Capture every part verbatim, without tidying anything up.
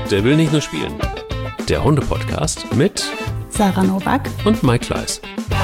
Der will nicht nur spielen. Der Hunde-Podcast mit Sarah Nowak und Mike Kleiss.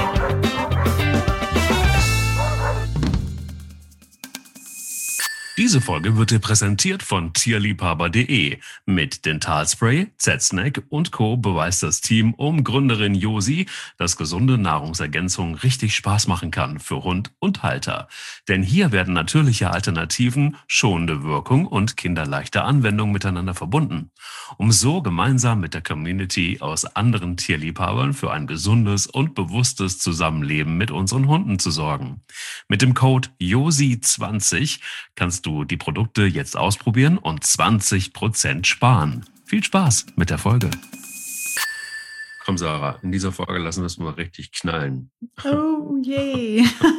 Diese Folge wird dir präsentiert von tierliebhaber punkt de. Mit Dentalspray, Z-Snack und Co. beweist das Team um Gründerin Josi, dass gesunde Nahrungsergänzung richtig Spaß machen kann für Hund und Halter. Denn hier werden natürliche Alternativen, schonende Wirkung und kinderleichte Anwendung miteinander verbunden, um so gemeinsam mit der Community aus anderen Tierliebhabern für ein gesundes und bewusstes Zusammenleben mit unseren Hunden zu sorgen. Mit dem Code Josi zwanzig kannst du die Produkte jetzt ausprobieren und zwanzig Prozent sparen. Viel Spaß mit der Folge. Komm Sarah, in dieser Folge lassen wir es mal richtig knallen. Oh je.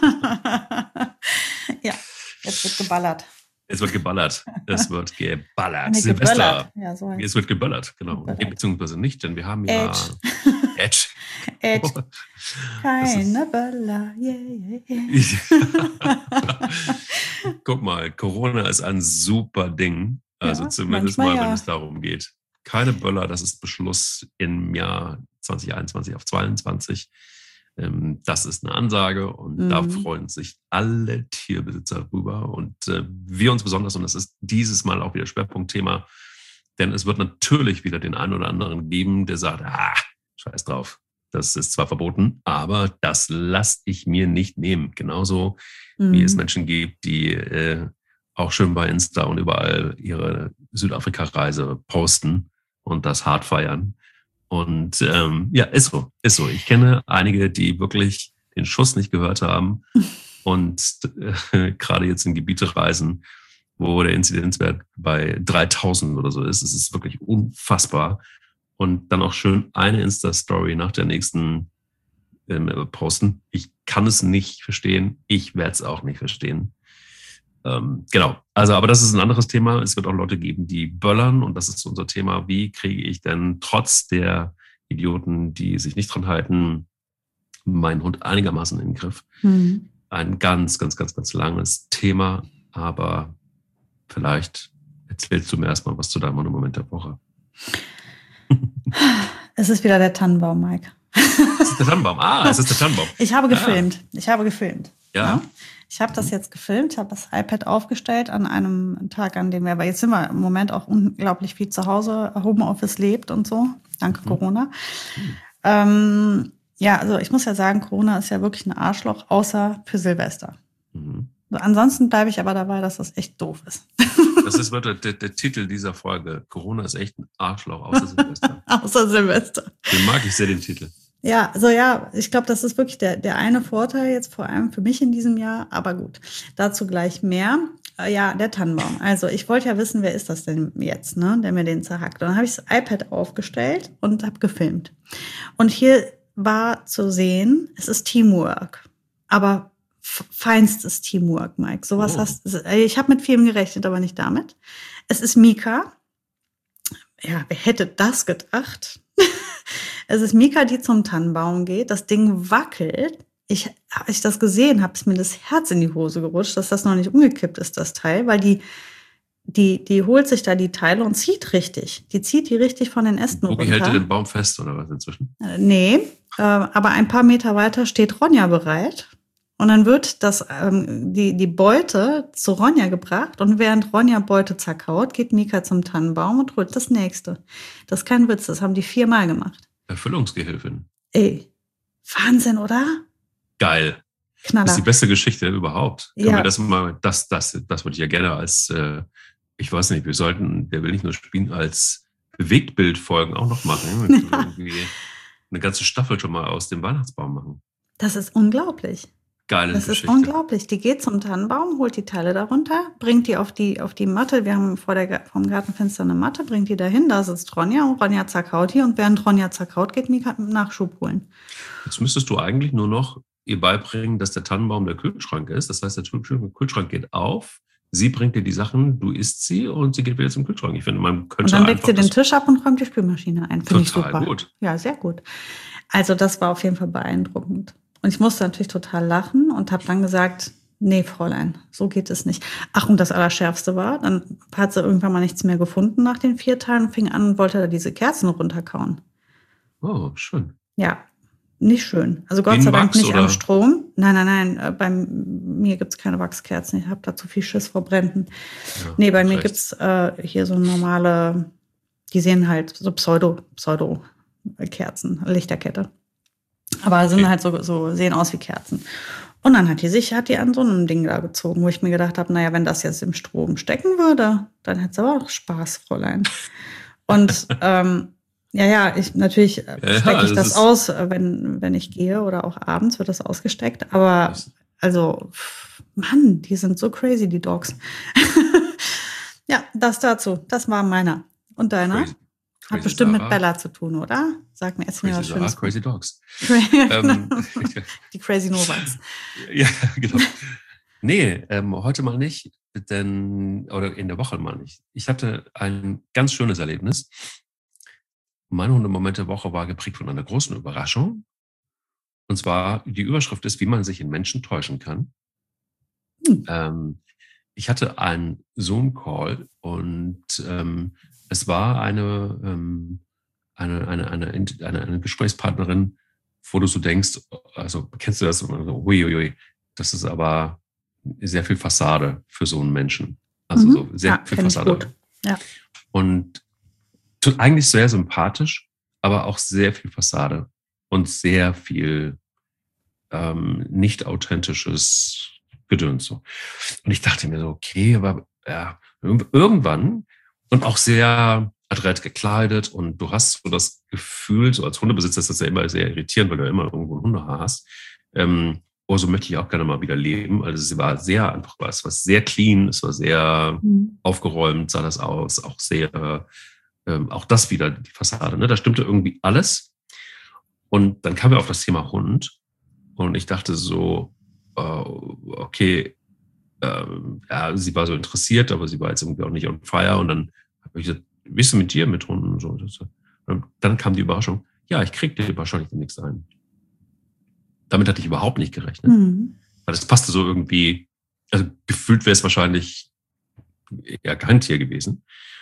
Ja, jetzt wird geballert. Es wird geballert. Es wird geballert. Nee, Silvester. geböllert. Ja, so heißt Es wird geböllert, genau. Geböllert. Nee, beziehungsweise nicht, denn wir haben ja... Edge. Edge. Edge. Oh, Keine Böller. Yeah, yeah. Guck mal, Corona ist ein super Ding. Also Ja, zumindest mal, manchmal wenn ja. es darum geht. Keine Böller, das ist Beschluss im Jahr zwanzig einundzwanzig auf zweiundzwanzig. Ähm, das ist eine Ansage und Mhm. da freuen sich alle Tierbesitzer drüber. Und äh, wir uns besonders, und das ist dieses Mal auch wieder Schwerpunktthema, denn es wird natürlich wieder den einen oder anderen geben, der sagt, ah, scheiß drauf. Das ist zwar verboten, aber das lasse ich mir nicht nehmen. Genauso wie es Mhm. Menschen gibt, die äh, auch schön bei Insta und überall ihre Südafrika-Reise posten und das hart feiern. Und ähm, ja, ist so, ist so. Ich kenne einige, die wirklich den Schuss nicht gehört haben und äh, gerade jetzt in Gebiete reisen, wo der Inzidenzwert bei dreitausend oder so ist. Es ist wirklich unfassbar. Und dann auch schön eine Insta-Story nach der nächsten ähm, posten. Ich kann es nicht verstehen. Ich werde es auch nicht verstehen. Ähm, genau. Also, aber das ist ein anderes Thema. Es wird auch Leute geben, die böllern. Und das ist unser Thema. Wie kriege ich denn trotz der Idioten, die sich nicht dran halten, meinen Hund einigermaßen in den Griff? Mhm. Ein ganz, ganz, ganz, ganz langes Thema. Aber vielleicht erzählst du mir erstmal was zu deinem Monument der Woche. Es ist wieder der Tannenbaum, Mike. Es ist der Tannenbaum. Ah, es ist der Tannenbaum. Ich habe Ja. gefilmt. Ich habe gefilmt. Ja. Ich habe das jetzt gefilmt, ich habe das iPad aufgestellt an einem Tag, an dem wir, aber jetzt sind wir im Moment auch unglaublich viel zu Hause, Homeoffice lebt und so, danke Mhm. Corona. Mhm. Ähm, ja, also ich muss ja sagen, Corona ist ja wirklich ein Arschloch, außer für Silvester. Mhm. Ansonsten bleibe ich aber dabei, dass das echt doof ist. Das ist der, der, der Titel dieser Folge. Corona ist echt ein Arschloch, außer Silvester. Außer Silvester. Den mag ich sehr, den Titel. Ja, also ja, ich glaube, das ist wirklich der, der eine Vorteil jetzt vor allem für mich in diesem Jahr. Aber gut, dazu gleich mehr. Äh, Ja, der Tannenbaum. Also ich wollte ja wissen, wer ist das denn jetzt, ne, der mir den zerhackt. Und dann habe ich das iPad aufgestellt und habe gefilmt. Und hier war zu sehen, es ist Teamwork. Aber f- feinstes Teamwork, Mike. Sowas Oh. hast ich habe mit vielem gerechnet, aber nicht damit. Es ist Mika. Ja, wer hätte das gedacht? Es ist Mika, die zum Tannenbaum geht. Das Ding wackelt. Ich, als ich das gesehen habe, ist mir das Herz in die Hose gerutscht, dass das noch nicht umgekippt ist, das Teil, weil die, die, die holt sich da die Teile und zieht richtig. Die zieht die richtig von den Ästen Obi hält runter. dir den Baum fest, oder was inzwischen? Äh, Nee, äh, aber ein paar Meter weiter steht Ronja bereit. Und dann wird das, ähm, die, die Beute zu Ronja gebracht. Und während Ronja Beute zerkaut, geht Mika zum Tannenbaum und holt das nächste. Das ist kein Witz, das haben die viermal gemacht. Erfüllungsgehilfin. Ey, Wahnsinn, oder? Geil. Das Knaller. ist die beste Geschichte überhaupt. Können Ja. wir das mal, das, das, das würde ich ja gerne als, äh, ich weiß nicht, wir sollten, der will nicht nur spielen, als Bewegtbildfolgen auch noch machen. Wir können irgendwie eine ganze Staffel schon mal aus dem Weihnachtsbaum machen. Das ist unglaublich. Geile Das Geschichte. ist unglaublich. Die geht zum Tannenbaum, holt die Teile darunter, bringt die auf die, auf die Matte. Wir haben vor der, vom Gartenfenster eine Matte, bringt die dahin. Da sitzt Ronja und Ronja zerkaut hier. Und während Ronja zerkaut, geht Mika mit Nachschub holen. Jetzt müsstest du eigentlich nur noch ihr beibringen, dass der Tannenbaum der Kühlschrank ist. Das heißt, der Kühlschrank geht auf, sie bringt dir die Sachen, du isst sie und sie geht wieder zum Kühlschrank. Ich finde, man könnte Und dann legt einfach sie den das Tisch ab und räumt die Spülmaschine ein. Finde ich total super. gut. Ja, sehr gut. Also das war auf jeden Fall beeindruckend. Und ich musste natürlich total lachen und habe dann gesagt, Nee, Fräulein, so geht es nicht. Ach, und das Allerschärfste war, dann hat sie irgendwann mal nichts mehr gefunden nach den vier Tagen, fing an und wollte da diese Kerzen runterkauen. Oh, schön. Ja, nicht schön. Also Gott In sei Dank Wachs, nicht am oder? Strom. Nein, nein, nein, äh, bei mir gibt's keine Wachskerzen. Ich habe da zu viel Schiss vor Bränden. Ja, Nee, bei mir recht. gibt's äh, hier so normale, die sehen halt so Pseudo, Pseudo-Kerzen, Lichterkette. Aber sind Okay. halt so, so, sehen aus wie Kerzen. Und dann hat die sich, hat die an so einem Ding da gezogen, wo ich mir gedacht habe, naja, wenn das jetzt im Strom stecken würde, dann hätte es aber auch Spaß, Fräulein. Und ähm, ja, ja, ich natürlich äh, Ja, stecke ich das das ist, aus, äh, wenn, wenn ich gehe oder auch abends wird das ausgesteckt. Aber das ist also, pff, Mann, die sind so crazy, die Dogs. Ja, das dazu. Das war meiner. Und deiner? crazy. Hat Crazy bestimmt mit Sarah. Bella zu tun, oder? Sag mir, erzähl mir Crazy was Sarah, Schönes. Crazy Dogs. Genau. Ähm, Die Crazy Novaks. ja, genau. Nee, ähm, heute mal nicht, denn, oder in der Woche mal nicht. Ich hatte ein ganz schönes Erlebnis. Mein Hundemoment der Woche war geprägt von einer großen Überraschung. Und zwar, die Überschrift ist, wie man sich in Menschen täuschen kann. Hm. Ähm, ich hatte einen Zoom-Call und ähm, es war eine, ähm, eine, eine, eine, eine, eine Gesprächspartnerin, wo du so denkst, also kennst du das? So, uiuiui, das ist aber sehr viel Fassade für so einen Menschen. Also Mhm. so sehr Ja, viel kenn ich Fassade. gut. Ja. Und tu- eigentlich sehr sympathisch, aber auch sehr viel Fassade und sehr viel ähm, nicht authentisches Gedöns. So. Und ich dachte mir so, okay, aber ja, irgendwann und auch sehr adrett gekleidet und du hast so das Gefühl, so als Hundebesitzer ist das ja immer sehr irritierend, weil du ja immer irgendwo ein Hundehaar hast. Ähm, oh, so möchte ich auch gerne mal wieder leben. Also sie war sehr einfach, es war sehr clean, es war sehr Mhm. aufgeräumt, sah das aus, auch sehr, ähm, auch das wieder, die Fassade, ne? Da stimmte irgendwie alles. Und dann kamen wir auf das Thema Hund und ich dachte so, äh, okay, ähm, ja, sie war so interessiert, aber sie war jetzt irgendwie auch nicht on fire. Und dann habe ich gesagt, wie bist du mit dir, mit Hunden und so? Und dann kam die Überraschung, ja, ich krieg dir wahrscheinlich demnächst ein. Damit hatte ich überhaupt nicht gerechnet. Mhm. Weil das passte so irgendwie, also gefühlt wäre es wahrscheinlich eher kein Tier gewesen.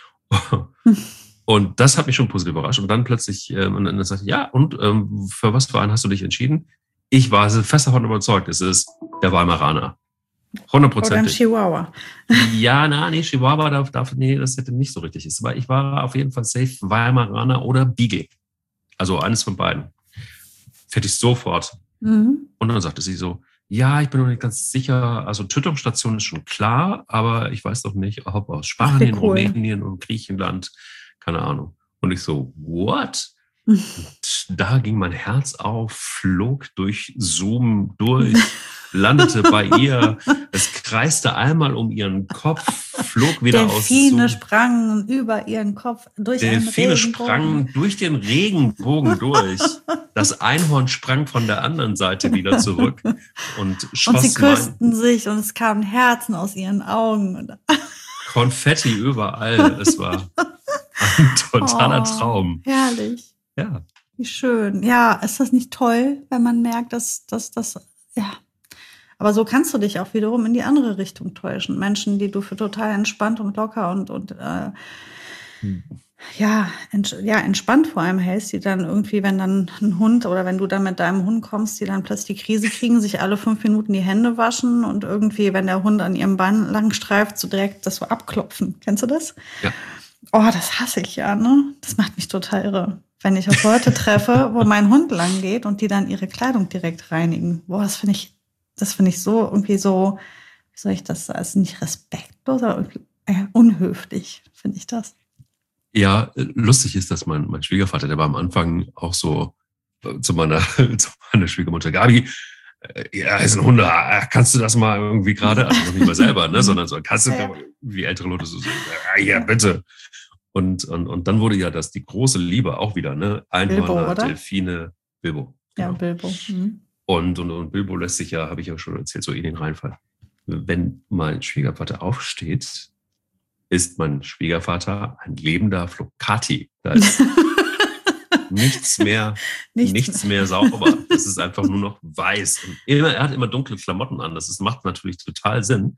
Und das hat mich schon positiv überrascht. Und dann plötzlich, ähm, und dann sagte ich, ja, und ähm, für was für einen hast du dich entschieden? Ich war fest davon überzeugt, es ist der Weimaraner. Oder ein Hundertprozentig. Chihuahua. Ja, na, nee, Chihuahua darf, darf, nee, das hätte nicht so richtig ist. Aber ich war auf jeden Fall safe Weimaraner oder Beagle. Also eines von beiden. Hätte ich sofort. Mhm. Und dann sagte sie so, ja, ich bin noch nicht ganz sicher, also Tötungsstation ist schon klar, aber ich weiß noch nicht, ob aus Spanien, Ach, wie cool. Rumänien und Griechenland, keine Ahnung. Und ich so, what? Mhm. Und da ging mein Herz auf, flog durch Zoom durch, landete bei ihr, es kreiste einmal um ihren Kopf, flog wieder aus Delfine Zoom. sprangen über ihren Kopf durch einen Delfine Regenbogen. sprangen durch den Regenbogen durch. Das Einhorn sprang von der anderen Seite wieder zurück und schoss Und sie mein küssten sich und es kamen Herzen aus ihren Augen. Konfetti überall. Es war ein totaler Oh, Traum. herrlich. Ja, Wie schön. Ja, ist das nicht toll, wenn man merkt, dass dass das, ja. Aber so kannst du dich auch wiederum in die andere Richtung täuschen. Menschen, die du für total entspannt und locker und, und äh, ja, ents ja, entspannt vor allem hältst, die dann irgendwie, wenn dann ein Hund oder wenn du dann mit deinem Hund kommst, die dann plötzlich die Krise kriegen, sich alle fünf Minuten die Hände waschen und irgendwie, wenn der Hund an ihrem Bein lang streift, so direkt das so abklopfen. Kennst du das? ja. Oh, das hasse ich ja, ne? Das macht mich total irre. Wenn ich auf Leute treffe, wo mein Hund lang geht und die dann ihre Kleidung direkt reinigen. Boah, das finde ich, das finde ich so irgendwie so, wie soll ich das sagen? Also nicht respektlos, aber irgendwie äh, unhöflich, finde ich das. Ja, lustig ist, dass mein, mein Schwiegervater, der war am Anfang auch so äh, zu meiner, zu meiner Schwiegermutter, Gabi, äh, ja, ist ein Hund, ah, kannst du das mal irgendwie gerade, also noch nicht mal selber, ne, sondern so, kannst du, Ja. wie ältere Leute so, so ja, ja, bitte. Und, und, und dann wurde ja das die große Liebe auch wieder, ne, Bilbo, Einhörner, oder? Delfine, Bilbo. Ja, Genau. Bilbo. Mhm. Und, und, und Bilbo lässt sich ja, habe ich ja schon erzählt, so in den Reinfall. Wenn mein Schwiegervater aufsteht, ist mein Schwiegervater ein lebender Flocati. Da ist nichts mehr, Nichts nichts mehr sauber. Es ist einfach nur noch weiß. Und immer, er hat immer dunkle Klamotten an. Das ist, macht natürlich total Sinn.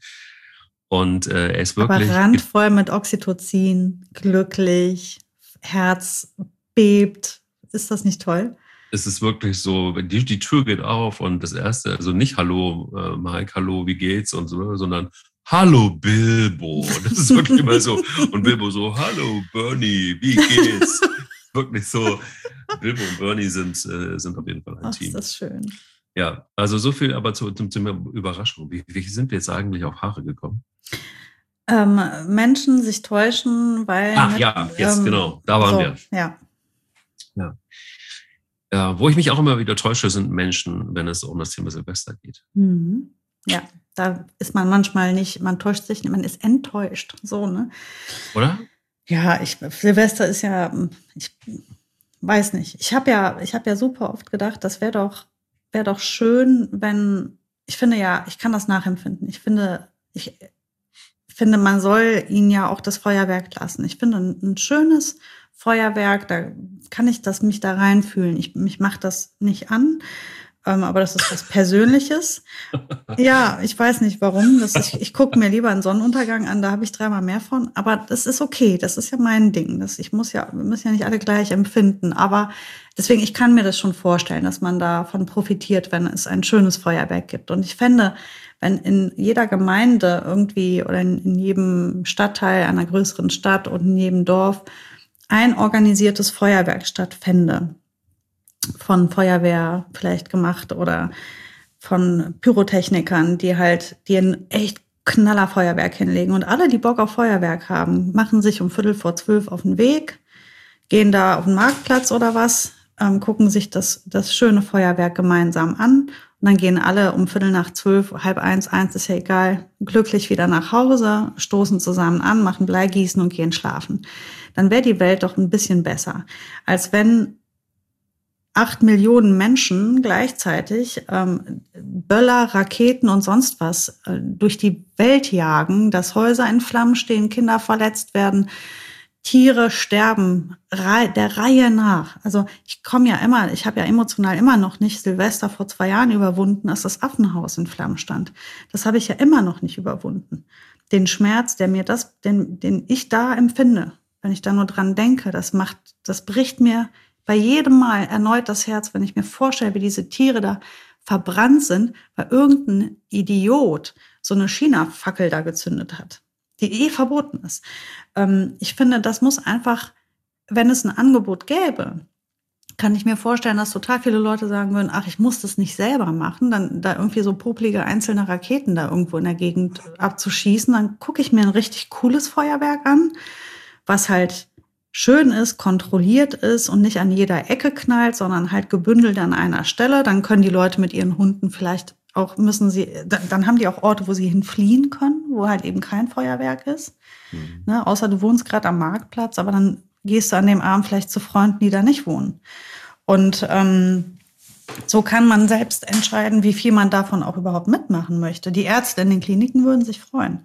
Und äh, er ist Aber wirklich randvoll mit Oxytocin, glücklich, Herz bebt. Ist das nicht toll? Es ist wirklich so, die, die Tür geht auf und das erste, also nicht Hallo, äh, Mike, hallo, wie geht's und so, sondern Hallo Bilbo. Das ist wirklich immer so. Und Bilbo so, hallo Bernie, wie geht's? Wirklich so. Bilbo und Bernie sind, äh, sind auf jeden Fall ein Ach, Team. ist das schön. Ja, also so viel aber zu, zum Thema Überraschung. Wie, wie sind wir jetzt eigentlich auf Haare gekommen? Ähm, Menschen sich täuschen, weil. Ach mit, ja, jetzt ähm, genau, da waren so, wir. Ja. Ja. Ja, wo ich mich auch immer wieder täusche, sind Menschen, wenn es um das Thema Silvester geht. Mhm. Ja, da ist man manchmal nicht, man täuscht sich nicht, man ist enttäuscht. So, ne? Oder? Ja, ich, Silvester ist ja, ich weiß nicht. Ich habe ja, ich habe ja super oft gedacht, das wäre doch, wäre doch schön, wenn, ich finde ja, ich kann das nachempfinden. Ich finde, ich finde, man soll ihnen ja auch das Feuerwerk lassen. Ich finde ein, ein schönes Feuerwerk, da kann ich das mich da reinfühlen. Ich, mich macht das nicht an, ähm, aber das ist was Persönliches. Ja, ich weiß nicht warum. Das, ich ich gucke mir lieber einen Sonnenuntergang an, da habe ich dreimal mehr von. Aber das ist okay, das ist ja mein Ding. Das, ich muss ja, wir müssen ja nicht alle gleich empfinden. Aber deswegen, ich kann mir das schon vorstellen, dass man davon profitiert, wenn es ein schönes Feuerwerk gibt. Und ich fände, wenn in jeder Gemeinde irgendwie oder in, in jedem Stadtteil einer größeren Stadt und in jedem Dorf ein organisiertes Feuerwerk stattfände, von Feuerwehr vielleicht gemacht oder von Pyrotechnikern, die halt, die ein echt Knallerfeuerwerk hinlegen. Und alle, die Bock auf Feuerwerk haben, machen sich um Viertel vor zwölf auf den Weg, gehen da auf den Marktplatz oder was, ähm, gucken sich das, das schöne Feuerwerk gemeinsam an. Und dann gehen alle um Viertel nach zwölf, halb eins, eins ist ja egal, glücklich wieder nach Hause, stoßen zusammen an, machen Bleigießen und gehen schlafen. Dann wäre die Welt doch ein bisschen besser, als wenn acht Millionen Menschen gleichzeitig ähm, Böller, Raketen und sonst was äh, durch die Welt jagen, dass Häuser in Flammen stehen, Kinder verletzt werden, Tiere sterben, rei- der Reihe nach. Also ich komme ja immer, ich habe ja emotional immer noch nicht Silvester vor zwei Jahren überwunden, als das Affenhaus in Flammen stand. Das habe ich ja immer noch nicht überwunden. Den Schmerz, der mir das, den, den ich da empfinde, wenn ich da nur dran denke, das macht, das bricht mir bei jedem Mal erneut das Herz, wenn ich mir vorstelle, wie diese Tiere da verbrannt sind, weil irgendein Idiot so eine China-Fackel da gezündet hat, die eh verboten ist. Ähm, ich finde, das muss einfach, wenn es ein Angebot gäbe, kann ich mir vorstellen, dass total viele Leute sagen würden, ach, ich muss das nicht selber machen, dann da irgendwie so popelige einzelne Raketen da irgendwo in der Gegend abzuschießen, dann gucke ich mir ein richtig cooles Feuerwerk an, was halt schön ist, kontrolliert ist und nicht an jeder Ecke knallt, sondern halt gebündelt an einer Stelle. Dann können die Leute mit ihren Hunden vielleicht auch, müssen sie, dann haben die auch Orte, wo sie hinfliehen können, wo halt eben kein Feuerwerk ist. Mhm. Ne, außer du wohnst gerade am Marktplatz, aber dann gehst du an dem Abend vielleicht zu Freunden, die da nicht wohnen. Und ähm, so kann man selbst entscheiden, wie viel man davon auch überhaupt mitmachen möchte. Die Ärzte in den Kliniken würden sich freuen.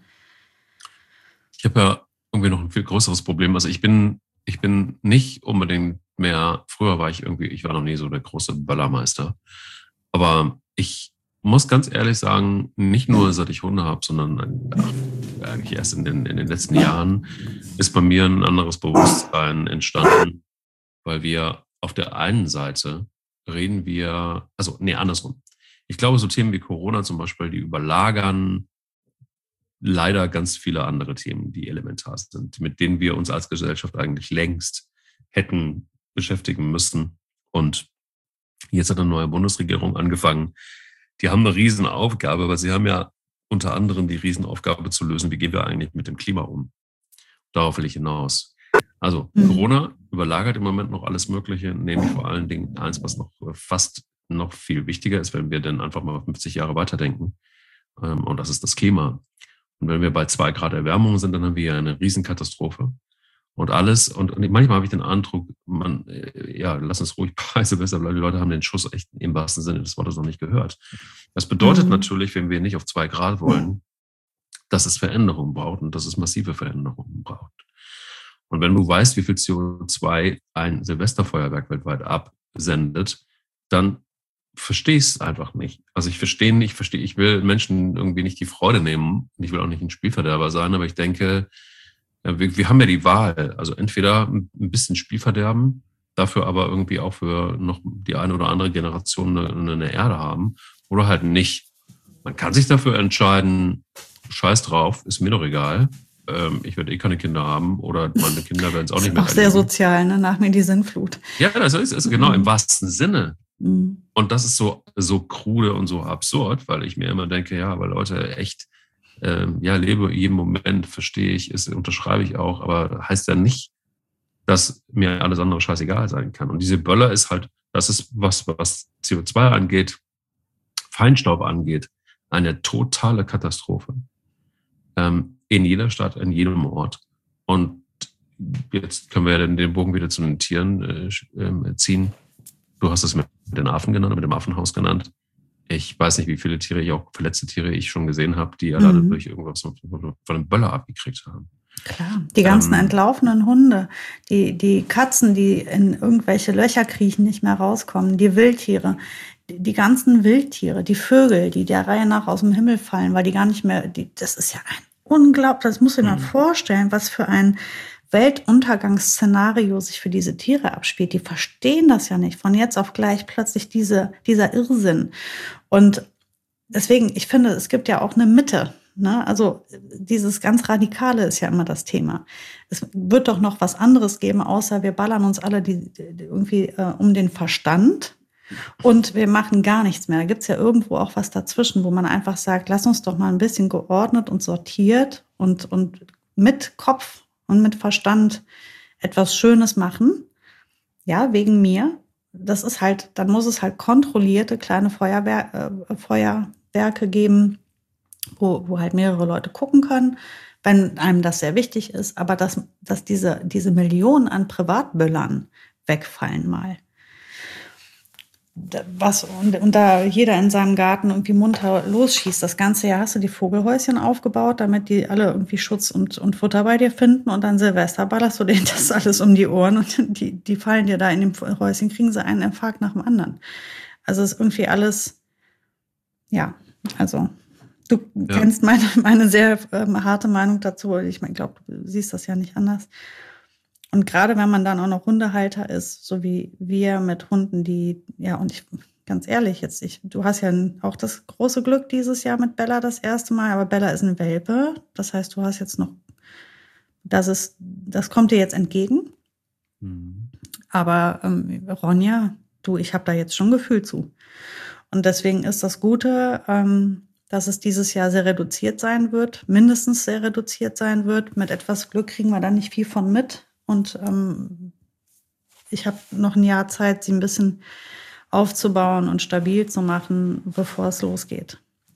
Ich habe ja irgendwie noch ein viel größeres Problem. Also ich bin Ich bin nicht unbedingt mehr, früher war ich irgendwie, ich war noch nie so der große Böllermeister. Aber ich muss ganz ehrlich sagen, nicht nur seit ich Hunde habe, sondern ach, eigentlich erst in den, in den letzten Jahren ist bei mir ein anderes Bewusstsein entstanden, weil wir auf der einen Seite reden wir, also nee, andersrum. Ich glaube, so Themen wie Corona zum Beispiel, die überlagern leider ganz viele andere Themen, die elementar sind, mit denen wir uns als Gesellschaft eigentlich längst hätten beschäftigen müssen. Und jetzt hat eine neue Bundesregierung angefangen. Die haben eine Riesenaufgabe, aber sie haben ja unter anderem die Riesenaufgabe zu lösen, wie gehen wir eigentlich mit dem Klima um. Darauf will ich hinaus. Also mhm. Corona überlagert im Moment noch alles Mögliche, nämlich vor allen Dingen eins, was noch fast noch viel wichtiger ist, wenn wir dann einfach mal fünfzig Jahre weiterdenken. Und das ist das Klima. Und wenn wir bei zwei Grad Erwärmung sind, dann haben wir ja eine Riesenkatastrophe. Und alles, und, und manchmal habe ich den Eindruck, man, ja, lass uns ruhig bei Silvester bleiben. Die Leute haben den Schuss echt im wahrsten Sinne des Wortes noch nicht gehört. Das bedeutet mhm. natürlich, wenn wir nicht auf zwei Grad wollen, dass es Veränderungen braucht und dass es massive Veränderungen braucht. Und wenn du weißt, wie viel C O zwei ein Silvesterfeuerwerk weltweit absendet, dann verstehe ich es einfach nicht. Also ich verstehe nicht, ich verstehe, ich will Menschen irgendwie nicht die Freude nehmen. Ich will auch nicht ein Spielverderber sein, aber ich denke, wir, wir haben ja die Wahl. Also entweder ein bisschen Spielverderben, dafür aber irgendwie auch für noch die eine oder andere Generation eine, eine Erde haben oder halt nicht. Man kann sich dafür entscheiden, scheiß drauf, ist mir doch egal. Ähm, ich werde eh keine Kinder haben oder meine Kinder werden es auch nicht mehr Auch sehr erleben. sozial, ne? Nach mir die Sinnflut. Ja, das ist es, genau, im wahrsten Sinne. Mhm. Und das ist so, so krude und so absurd, weil ich mir immer denke, ja, aber Leute, echt, ähm, ja, lebe jeden Moment, verstehe ich, ist, unterschreibe ich auch, aber heißt ja nicht, dass mir alles andere scheißegal sein kann. Und diese Böller ist halt, das ist was, was C O zwei angeht, Feinstaub angeht, eine totale Katastrophe. Ähm, in jeder Stadt, in jedem Ort. Und jetzt können wir ja dann den Bogen wieder zu den Tieren äh, ziehen. Du hast es mit den Affen genannt, mit dem Affenhaus genannt. Ich weiß nicht, wie viele Tiere ich auch, verletzte Tiere ich schon gesehen habe, die alleine mhm. durch irgendwas von, von einem Böller abgekriegt haben. Klar, die ganzen ähm, entlaufenen Hunde, die, die Katzen, die in irgendwelche Löcher kriechen, nicht mehr rauskommen, die Wildtiere, die, die ganzen Wildtiere, die Vögel, die der Reihe nach aus dem Himmel fallen, weil die gar nicht mehr, die, das ist ja ein unglaublich, das muss ich mir mhm. vorstellen, was für ein Weltuntergangsszenario sich für diese Tiere abspielt. Die verstehen das ja nicht. Von jetzt auf gleich plötzlich diese, dieser Irrsinn. Und deswegen, ich finde, es gibt ja auch eine Mitte. Ne? Also dieses ganz Radikale ist ja immer das Thema. Es wird doch noch was anderes geben, außer wir ballern uns alle die, die irgendwie äh, um den Verstand und wir machen gar nichts mehr. Da gibt's ja irgendwo auch was dazwischen, wo man einfach sagt, lass uns doch mal ein bisschen geordnet und sortiert und, und mit Kopf und mit Verstand etwas Schönes machen. Ja, wegen mir. Das ist halt, dann muss es halt kontrollierte kleine Feuerwehr, äh, Feuerwerke geben, wo, wo halt mehrere Leute gucken können, wenn einem das sehr wichtig ist. Aber dass, dass diese, diese Millionen an Privatböllern wegfallen mal. Was, und, und da jeder in seinem Garten irgendwie munter losschießt. Das ganze Jahr hast du die Vogelhäuschen aufgebaut, damit die alle irgendwie Schutz und, und Futter bei dir finden. Und dann Silvester ballerst du denen das alles um die Ohren und die, die fallen dir da in dem Häuschen, kriegen sie einen Infarkt nach dem anderen. Also ist irgendwie alles, ja, also du ja. kennst meine, meine sehr ähm, harte Meinung dazu. Ich meine, ich glaube, du siehst das ja nicht anders. Und gerade wenn man dann auch noch Hundehalter ist, so wie wir mit Hunden, die, ja, und ich, ganz ehrlich, jetzt, ich, du hast ja auch das große Glück dieses Jahr mit Bella das erste Mal, aber Bella ist eine Welpe. Das heißt, du hast jetzt noch, das ist, das kommt dir jetzt entgegen. Mhm. Aber ähm, Ronja, du, ich habe da jetzt schon Gefühl zu. Und deswegen ist das Gute, ähm, dass es dieses Jahr sehr reduziert sein wird, mindestens sehr reduziert sein wird. Mit etwas Glück kriegen wir da nicht viel von mit. Und ähm, ich habe noch ein Jahr Zeit, sie ein bisschen aufzubauen und stabil zu machen, bevor es losgeht.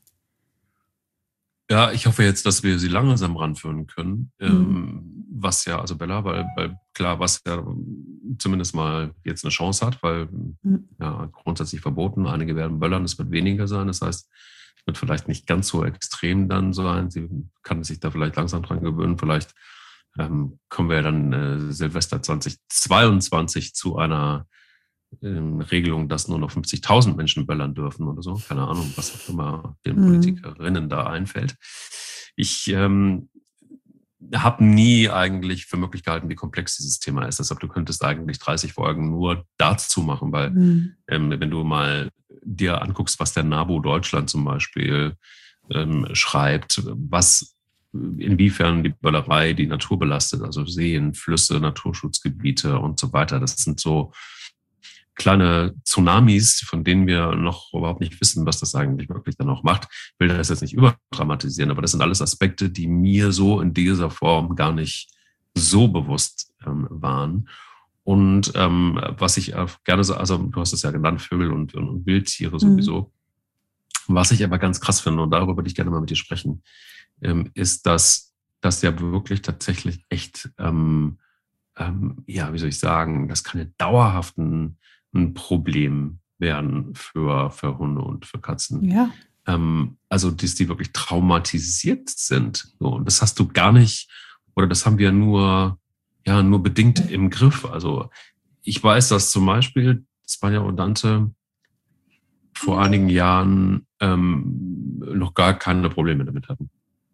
Ja, ich hoffe jetzt, dass wir sie langsam ranführen können. Mhm. Ähm, was ja, also Bella, weil, weil klar, was ja zumindest mal jetzt eine Chance hat, weil mhm. ja grundsätzlich verboten, einige werden böllern, es wird weniger sein. Das heißt, es wird vielleicht nicht ganz so extrem dann sein. Sie kann sich da vielleicht langsam dran gewöhnen. Vielleicht ähm, kommen wir dann äh, Silvester zweitausendzweiundzwanzig zu einer ähm, Regelung, dass nur noch fünfzigtausend Menschen böllern dürfen oder so. Keine Ahnung, was auch immer den mhm. Politikerinnen da einfällt. Ich ähm, habe nie eigentlich für möglich gehalten, wie komplex dieses Thema ist. Deshalb, du könntest eigentlich dreißig Folgen nur dazu machen, weil mhm. ähm, wenn du mal dir anguckst, was der NABU Deutschland zum Beispiel ähm, schreibt, was inwiefern die Böllerei die Natur belastet, also Seen, Flüsse, Naturschutzgebiete und so weiter. Das sind so kleine Tsunamis, von denen wir noch überhaupt nicht wissen, was das eigentlich wirklich dann auch macht. Ich will das jetzt nicht überdramatisieren, aber das sind alles Aspekte, die mir so in dieser Form gar nicht so bewusst ähm, waren. Und ähm, was ich auch gerne so, also du hast es ja genannt, Vögel und, und Wildtiere sowieso. Mhm. Was ich aber ganz krass finde, und darüber würde ich gerne mal mit dir sprechen, ähm, ist, dass das ja wirklich tatsächlich echt, ähm, ähm, ja, wie soll ich sagen, das kann ja dauerhaft ein, ein Problem werden für, für Hunde und für Katzen. Ja. Ähm, also, dass die wirklich traumatisiert sind. So, und das hast du gar nicht, oder das haben wir nur ja nur bedingt im Griff. Also ich weiß, dass zum Beispiel Spanja Rodante vor einigen Jahren ähm, noch gar keine Probleme damit hatten.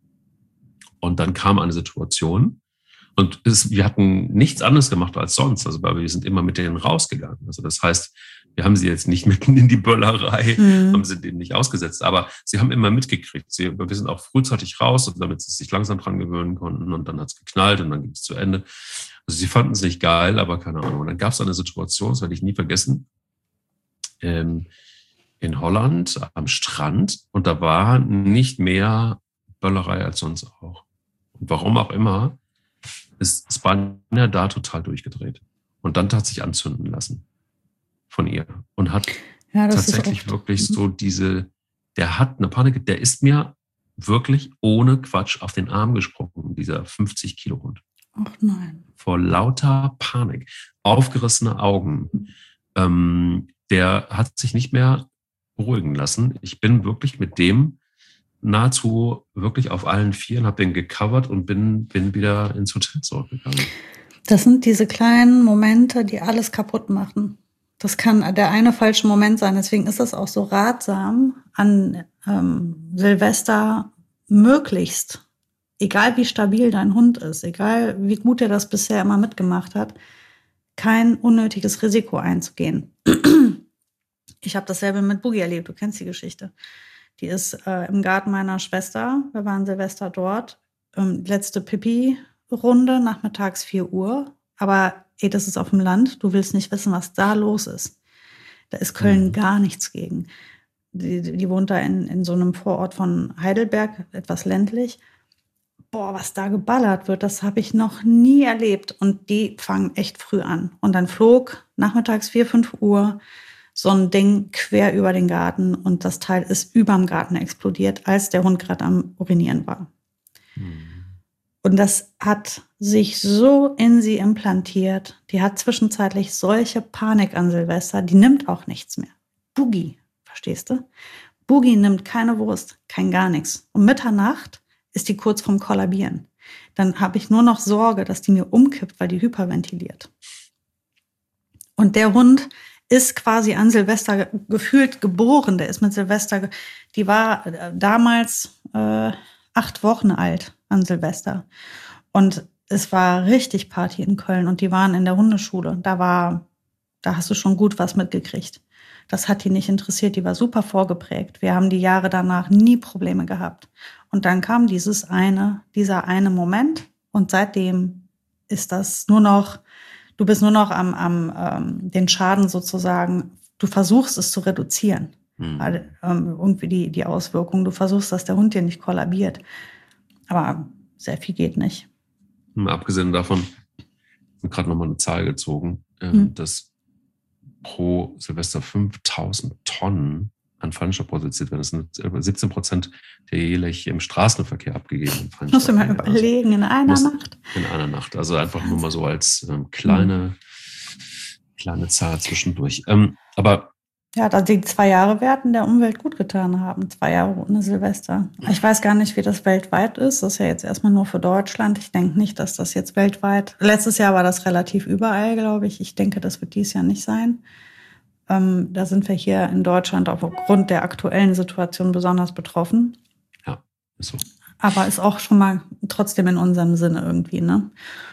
Und dann kam eine Situation und es, wir hatten nichts anderes gemacht als sonst, also weil wir sind immer mit denen rausgegangen. Also das heißt, wir haben sie jetzt nicht mitten in die Böllerei, mhm. haben sie denen nicht ausgesetzt, aber sie haben immer mitgekriegt. Sie, wir sind auch frühzeitig raus, damit sie sich langsam dran gewöhnen konnten und dann hat es geknallt und dann ging es zu Ende. Also sie fanden es nicht geil, aber keine Ahnung. Und dann gab es eine Situation, das werde ich nie vergessen, ähm, in Holland am Strand und da war nicht mehr Böllerei als sonst auch. Und warum auch immer, ist Spanja da total durchgedreht. Und dann hat sich anzünden lassen von ihr. Und hat ja, tatsächlich wirklich so diese, der hat eine Panik, der ist mir wirklich ohne Quatsch auf den Arm gesprungen, dieser fünfzig Kilo Hund. Ach nein. Vor lauter Panik. Aufgerissene Augen. Ähm, der hat sich nicht mehr beruhigen lassen. Ich bin wirklich mit dem nahezu wirklich auf allen Vieren, habe den gecovert und bin, bin wieder ins Hotel zurückgegangen. Das sind diese kleinen Momente, die alles kaputt machen. Das kann der eine falsche Moment sein. Deswegen ist es auch so ratsam, an ähm, Silvester möglichst, egal wie stabil dein Hund ist, egal wie gut er das bisher immer mitgemacht hat, kein unnötiges Risiko einzugehen. Ich habe dasselbe mit Boogie erlebt, du kennst die Geschichte. Die ist äh, im Garten meiner Schwester, wir waren Silvester dort, ähm, letzte Pipi-Runde, nachmittags vier Uhr. Aber ey, das ist auf dem Land, du willst nicht wissen, was da los ist. Da ist Köln mhm. gar nichts gegen. Die, die wohnt da in, in so einem Vorort von Heidelberg, etwas ländlich. Boah, was da geballert wird, das habe ich noch nie erlebt. Und die fangen echt früh an. Und dann flog nachmittags vier, fünf Uhr so ein Ding quer über den Garten und das Teil ist überm Garten explodiert, als der Hund gerade am Urinieren war. Mhm. Und das hat sich so in sie implantiert. Die hat zwischenzeitlich solche Panik an Silvester, die nimmt auch nichts mehr. Boogie, verstehst du? Boogie nimmt keine Wurst, kein gar nichts. Um Mitternacht ist die kurz vorm Kollabieren. Dann habe ich nur noch Sorge, dass die mir umkippt, weil die hyperventiliert. Und der Hund ist quasi an Silvester gefühlt geboren. Der ist mit Silvester, die war damals äh, acht Wochen alt an Silvester. Und es war richtig Party in Köln und die waren in der Hundeschule. Da war, da hast du schon gut was mitgekriegt. Das hat die nicht interessiert, die war super vorgeprägt. Wir haben die Jahre danach nie Probleme gehabt. Und dann kam dieses eine, dieser eine Moment und seitdem ist das nur noch, du bist nur noch am, am ähm, den Schaden sozusagen, du versuchst es zu reduzieren. Mhm. Also, ähm, irgendwie die, die Auswirkungen, du versuchst, dass der Hund dir nicht kollabiert. Aber sehr viel geht nicht. Mal abgesehen davon, ich habe gerade nochmal eine Zahl gezogen, ähm, mhm. dass pro Silvester fünftausend Tonnen an Feinstaub produziert werden. Das sind siebzehn Prozent der jährlich im Straßenverkehr abgegebenen Feinstaub. Musst du mal überlegen, in einer Nacht? In einer Nacht. Also einfach nur mal so als ähm, kleine, mhm. kleine Zahl zwischendurch. Ähm, aber ja, dass die zwei Jahre Werten der Umwelt gut getan haben. Zwei Jahre ohne Silvester. Ich weiß gar nicht, wie das weltweit ist. Das ist ja jetzt erstmal nur für Deutschland. Ich denke nicht, dass das jetzt weltweit... Letztes Jahr war das relativ überall, glaube ich. Ich denke, das wird dieses Jahr nicht sein. Ähm, da sind wir hier in Deutschland aufgrund der aktuellen Situation besonders betroffen. Ja, ist so. Aber ist auch schon mal trotzdem in unserem Sinne irgendwie, ne?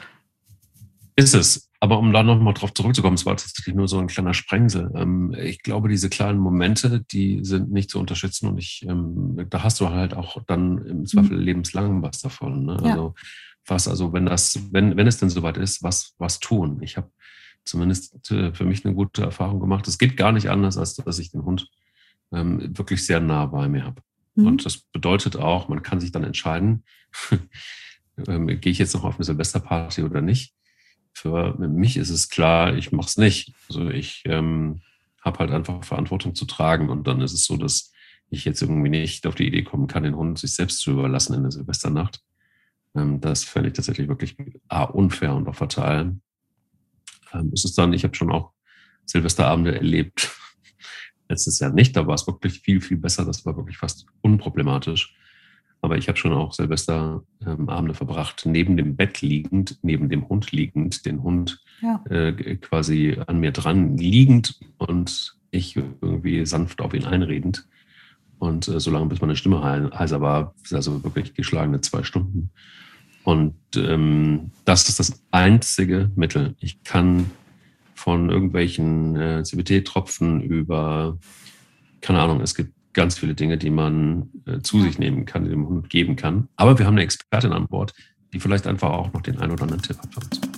Ist es. Aber um da nochmal drauf zurückzukommen, es war tatsächlich nur so ein kleiner Sprengsel. Ich glaube, diese kleinen Momente, die sind nicht zu unterschätzen und ich, da hast du halt auch dann im Zweifel mhm. lebenslang was davon. Ne? Ja. Also was, also wenn das, wenn, wenn es denn soweit ist, was, was tun. Ich habe zumindest für mich eine gute Erfahrung gemacht. Es geht gar nicht anders, als dass ich den Hund ähm, wirklich sehr nah bei mir habe. Mhm. Und das bedeutet auch, man kann sich dann entscheiden, ähm, gehe ich jetzt noch auf eine Silvesterparty oder nicht. Für mich ist es klar, ich mache es nicht. Also ich ähm, habe halt einfach Verantwortung zu tragen und dann ist es so, dass ich jetzt irgendwie nicht auf die Idee kommen kann, den Hund sich selbst zu überlassen in der Silvesternacht. Ähm, das fände ich tatsächlich wirklich A, unfair und auch fatal. Ähm, ist es dann, ich habe schon auch Silvesterabende erlebt. Letztes Jahr nicht, da war es wirklich viel, viel besser. Das war wirklich fast unproblematisch. aber ich habe schon auch Silvesterabende ähm, verbracht, neben dem Bett liegend, neben dem Hund liegend, den Hund ja. äh, quasi an mir dran liegend und ich irgendwie sanft auf ihn einredend. Und äh, so lange, bis meine Stimme heiser war, also wirklich geschlagene zwei Stunden. Und ähm, das ist das einzige Mittel. Ich kann von irgendwelchen äh, C B T-Tropfen über, keine Ahnung, es gibt ganz viele Dinge, die man äh, zu sich nehmen kann, die dem Hund geben kann. Aber wir haben eine Expertin an Bord, die vielleicht einfach auch noch den einen oder anderen Tipp hat für uns.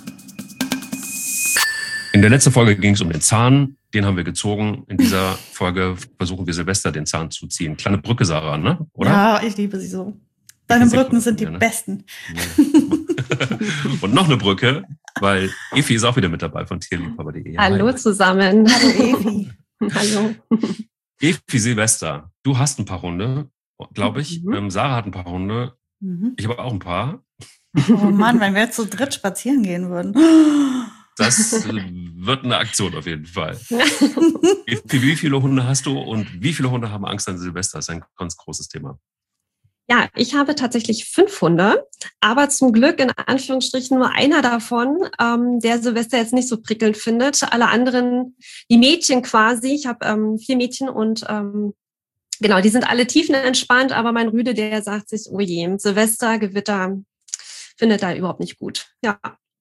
In der letzten Folge ging es um den Zahn. Den haben wir gezogen. In dieser Folge versuchen wir Silvester den Zahn zu ziehen. Kleine Brücke, Sarah, ne? Oder? Ja, ich liebe sie so. Deine Brücken sind die ja, ne? besten. Und noch eine Brücke, weil Evi ist auch wieder mit dabei von tierliebhaber punkt de. Hallo Hi. Zusammen. Hallo Evi. Hallo. Evi, Silvester, du hast ein paar Hunde, glaube ich. Mhm. Ähm, Sarah hat ein paar Hunde. Mhm. Ich habe auch ein paar. Oh Mann, wenn wir jetzt zu dritt spazieren gehen würden. Das wird eine Aktion auf jeden Fall. Wie viele Hunde hast du und wie viele Hunde haben Angst an Silvester? Das ist ein ganz großes Thema. Ja, ich habe tatsächlich fünf Hunde, aber zum Glück in Anführungsstrichen nur einer davon, ähm, der Silvester jetzt nicht so prickelnd findet. Alle anderen, die Mädchen quasi, ich habe ähm, vier Mädchen und ähm, genau, die sind alle tiefenentspannt, aber mein Rüde, der sagt sich, oh je, Silvester, Gewitter, findet er überhaupt nicht gut. Ja.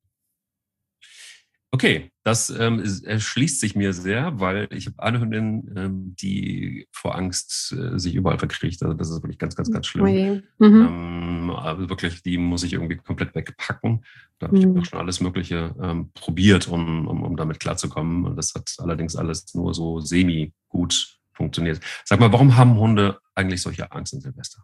Okay, das ähm, erschließt sich mir sehr, weil ich habe eine Hündin, ähm, die vor Angst äh, sich überall verkriecht. Also das ist wirklich ganz, ganz, ganz schlimm. Okay. Mhm. Ähm, also wirklich, die muss ich irgendwie komplett wegpacken. Da habe ich mhm. auch schon alles Mögliche ähm, probiert, um, um, um damit klarzukommen. Und das hat allerdings alles nur so semi gut funktioniert. Sag mal, warum haben Hunde eigentlich solche Angst in Silvester?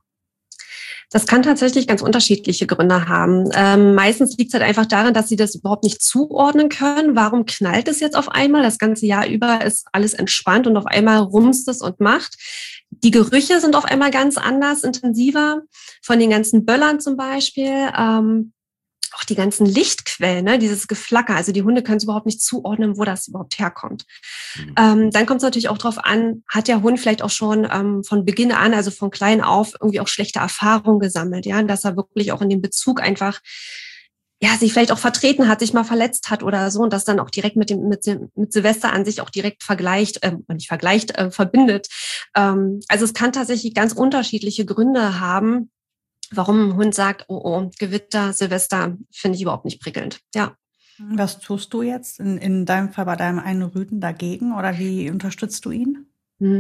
Das kann tatsächlich ganz unterschiedliche Gründe haben. Ähm, meistens liegt es halt einfach daran, dass sie das überhaupt nicht zuordnen können. Warum knallt es jetzt auf einmal? Das ganze Jahr über ist alles entspannt und auf einmal rumst es und macht. Die Gerüche sind auf einmal ganz anders, intensiver. Von den ganzen Böllern zum Beispiel. Ähm, auch die ganzen Lichtquellen, ne? Dieses Geflacker. Also die Hunde können es überhaupt nicht zuordnen, wo das überhaupt herkommt. Mhm. Ähm, dann kommt es natürlich auch drauf an, hat der Hund vielleicht auch schon ähm, von Beginn an, also von klein auf, irgendwie auch schlechte Erfahrungen gesammelt, ja, dass er wirklich auch in dem Bezug einfach, ja, sich vielleicht auch vertreten hat, sich mal verletzt hat oder so und das dann auch direkt mit dem mit, mit Silvester an sich auch direkt vergleicht, äh, nicht vergleicht, äh, verbindet. Ähm, also es kann tatsächlich ganz unterschiedliche Gründe haben, warum ein Hund sagt, oh, oh, Gewitter, Silvester, finde ich überhaupt nicht prickelnd. Ja. Was tust du jetzt in, in deinem Fall bei deinem einen Rüden dagegen oder wie unterstützt du ihn?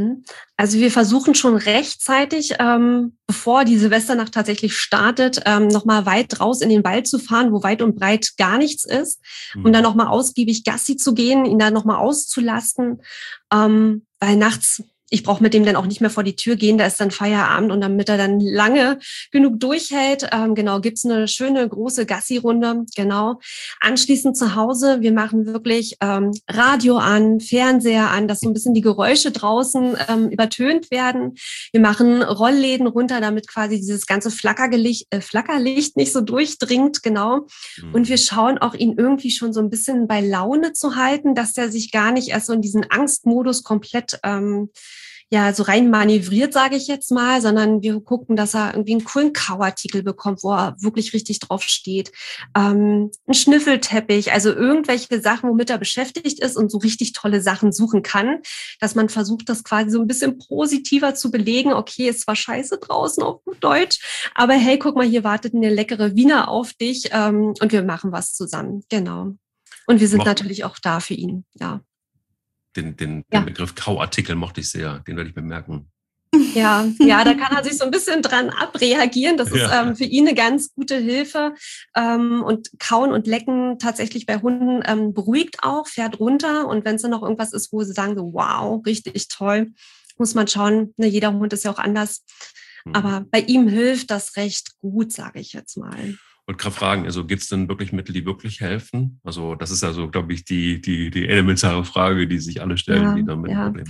Also wir versuchen schon rechtzeitig, ähm, bevor die Silvesternacht tatsächlich startet, ähm, nochmal weit raus in den Wald zu fahren, wo weit und breit gar nichts ist, mhm. um dann nochmal ausgiebig Gassi zu gehen, ihn dann nochmal auszulasten, ähm, weil nachts ich brauche mit dem dann auch nicht mehr vor die Tür gehen, da ist dann Feierabend und damit er dann lange genug durchhält, ähm, genau, gibt's eine schöne große Gassi-Runde, genau. Anschließend zu Hause, wir machen wirklich ähm, Radio an, Fernseher an, dass so ein bisschen die Geräusche draußen ähm, übertönt werden. Wir machen Rollläden runter, damit quasi dieses ganze Flackerlicht, äh, Flackerlicht nicht so durchdringt, genau. Mhm. Und wir schauen auch, ihn irgendwie schon so ein bisschen bei Laune zu halten, dass der sich gar nicht erst so in diesen Angstmodus komplett ähm, ja, so rein manövriert, sage ich jetzt mal, sondern wir gucken, dass er irgendwie einen coolen Kauartikel bekommt, wo er wirklich richtig drauf steht. Ähm, ein Schnüffelteppich, also irgendwelche Sachen, womit er beschäftigt ist und so richtig tolle Sachen suchen kann, dass man versucht, das quasi so ein bisschen positiver zu belegen. Okay, ist zwar scheiße draußen auf gut Deutsch, aber hey, guck mal, hier wartet eine leckere Wiener auf dich ähm, und wir machen was zusammen. Genau. Und wir sind Mach. natürlich auch da für ihn, ja. Den, den, ja. den Begriff Kauartikel mochte ich sehr, den werde ich mir merken. Ja, ja, da kann er sich so ein bisschen dran abreagieren. Das ist ja. ähm, für ihn eine ganz gute Hilfe. Ähm, und Kauen und Lecken tatsächlich bei Hunden ähm, beruhigt auch, fährt runter. Und wenn es dann noch irgendwas ist, wo sie sagen, so, wow, richtig toll, muss man schauen. Ne, jeder Hund ist ja auch anders. Hm. Aber bei ihm hilft das recht gut, sage ich jetzt mal. Ich wollte gerade fragen, also gibt es denn wirklich Mittel, die wirklich helfen? Also das ist ja so, glaube ich, die, die, die elementare Frage, die sich alle stellen, ja, die damit ja. ein Problem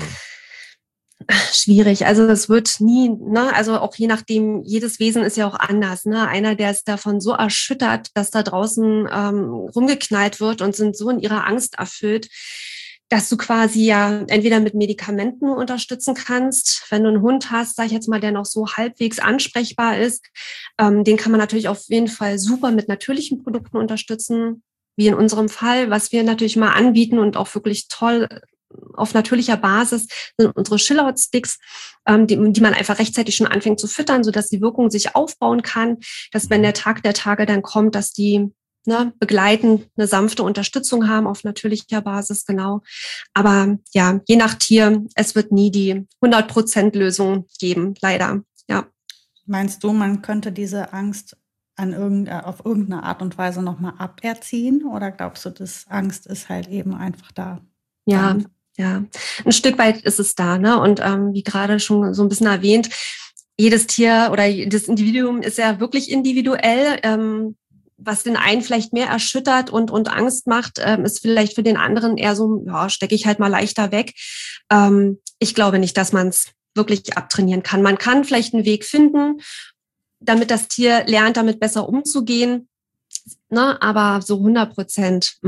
haben. Schwierig. Also es wird nie, ne, also auch je nachdem, jedes Wesen ist ja auch anders. Ne? Einer, der ist davon so erschüttert, dass da draußen ähm, rumgeknallt wird und sind so in ihrer Angst erfüllt. dass du quasi ja entweder mit Medikamenten unterstützen kannst, wenn du einen Hund hast, sag ich jetzt mal, der noch so halbwegs ansprechbar ist, ähm, den kann man natürlich auf jeden Fall super mit natürlichen Produkten unterstützen, wie in unserem Fall. Was wir natürlich mal anbieten und auch wirklich toll auf natürlicher Basis sind unsere Chill-Out-Sticks, ähm, die, die man einfach rechtzeitig schon anfängt zu füttern, sodass die Wirkung sich aufbauen kann, dass wenn der Tag der Tage dann kommt, dass die ne, begleitend eine sanfte Unterstützung haben auf natürlicher Basis, genau. Aber ja, je nach Tier, es wird nie die hundert Prozent Lösung geben, leider, ja. Meinst du, man könnte diese Angst an irgendeine, auf irgendeine Art und Weise nochmal aberziehen? Oder glaubst du, dass Angst ist halt eben einfach da? Ja, ja, ein Stück weit ist es da, ne? Und ähm, wie gerade schon so ein bisschen erwähnt, jedes Tier oder das Individuum ist ja wirklich individuell. Ähm, was den einen vielleicht mehr erschüttert und und Angst macht, ähm, ist vielleicht für den anderen eher so, ja, stecke ich halt mal leichter weg. Ähm, ich glaube nicht, dass man es wirklich abtrainieren kann. Man kann vielleicht einen Weg finden, damit das Tier lernt, damit besser umzugehen, ne? Aber so hundert Prozent.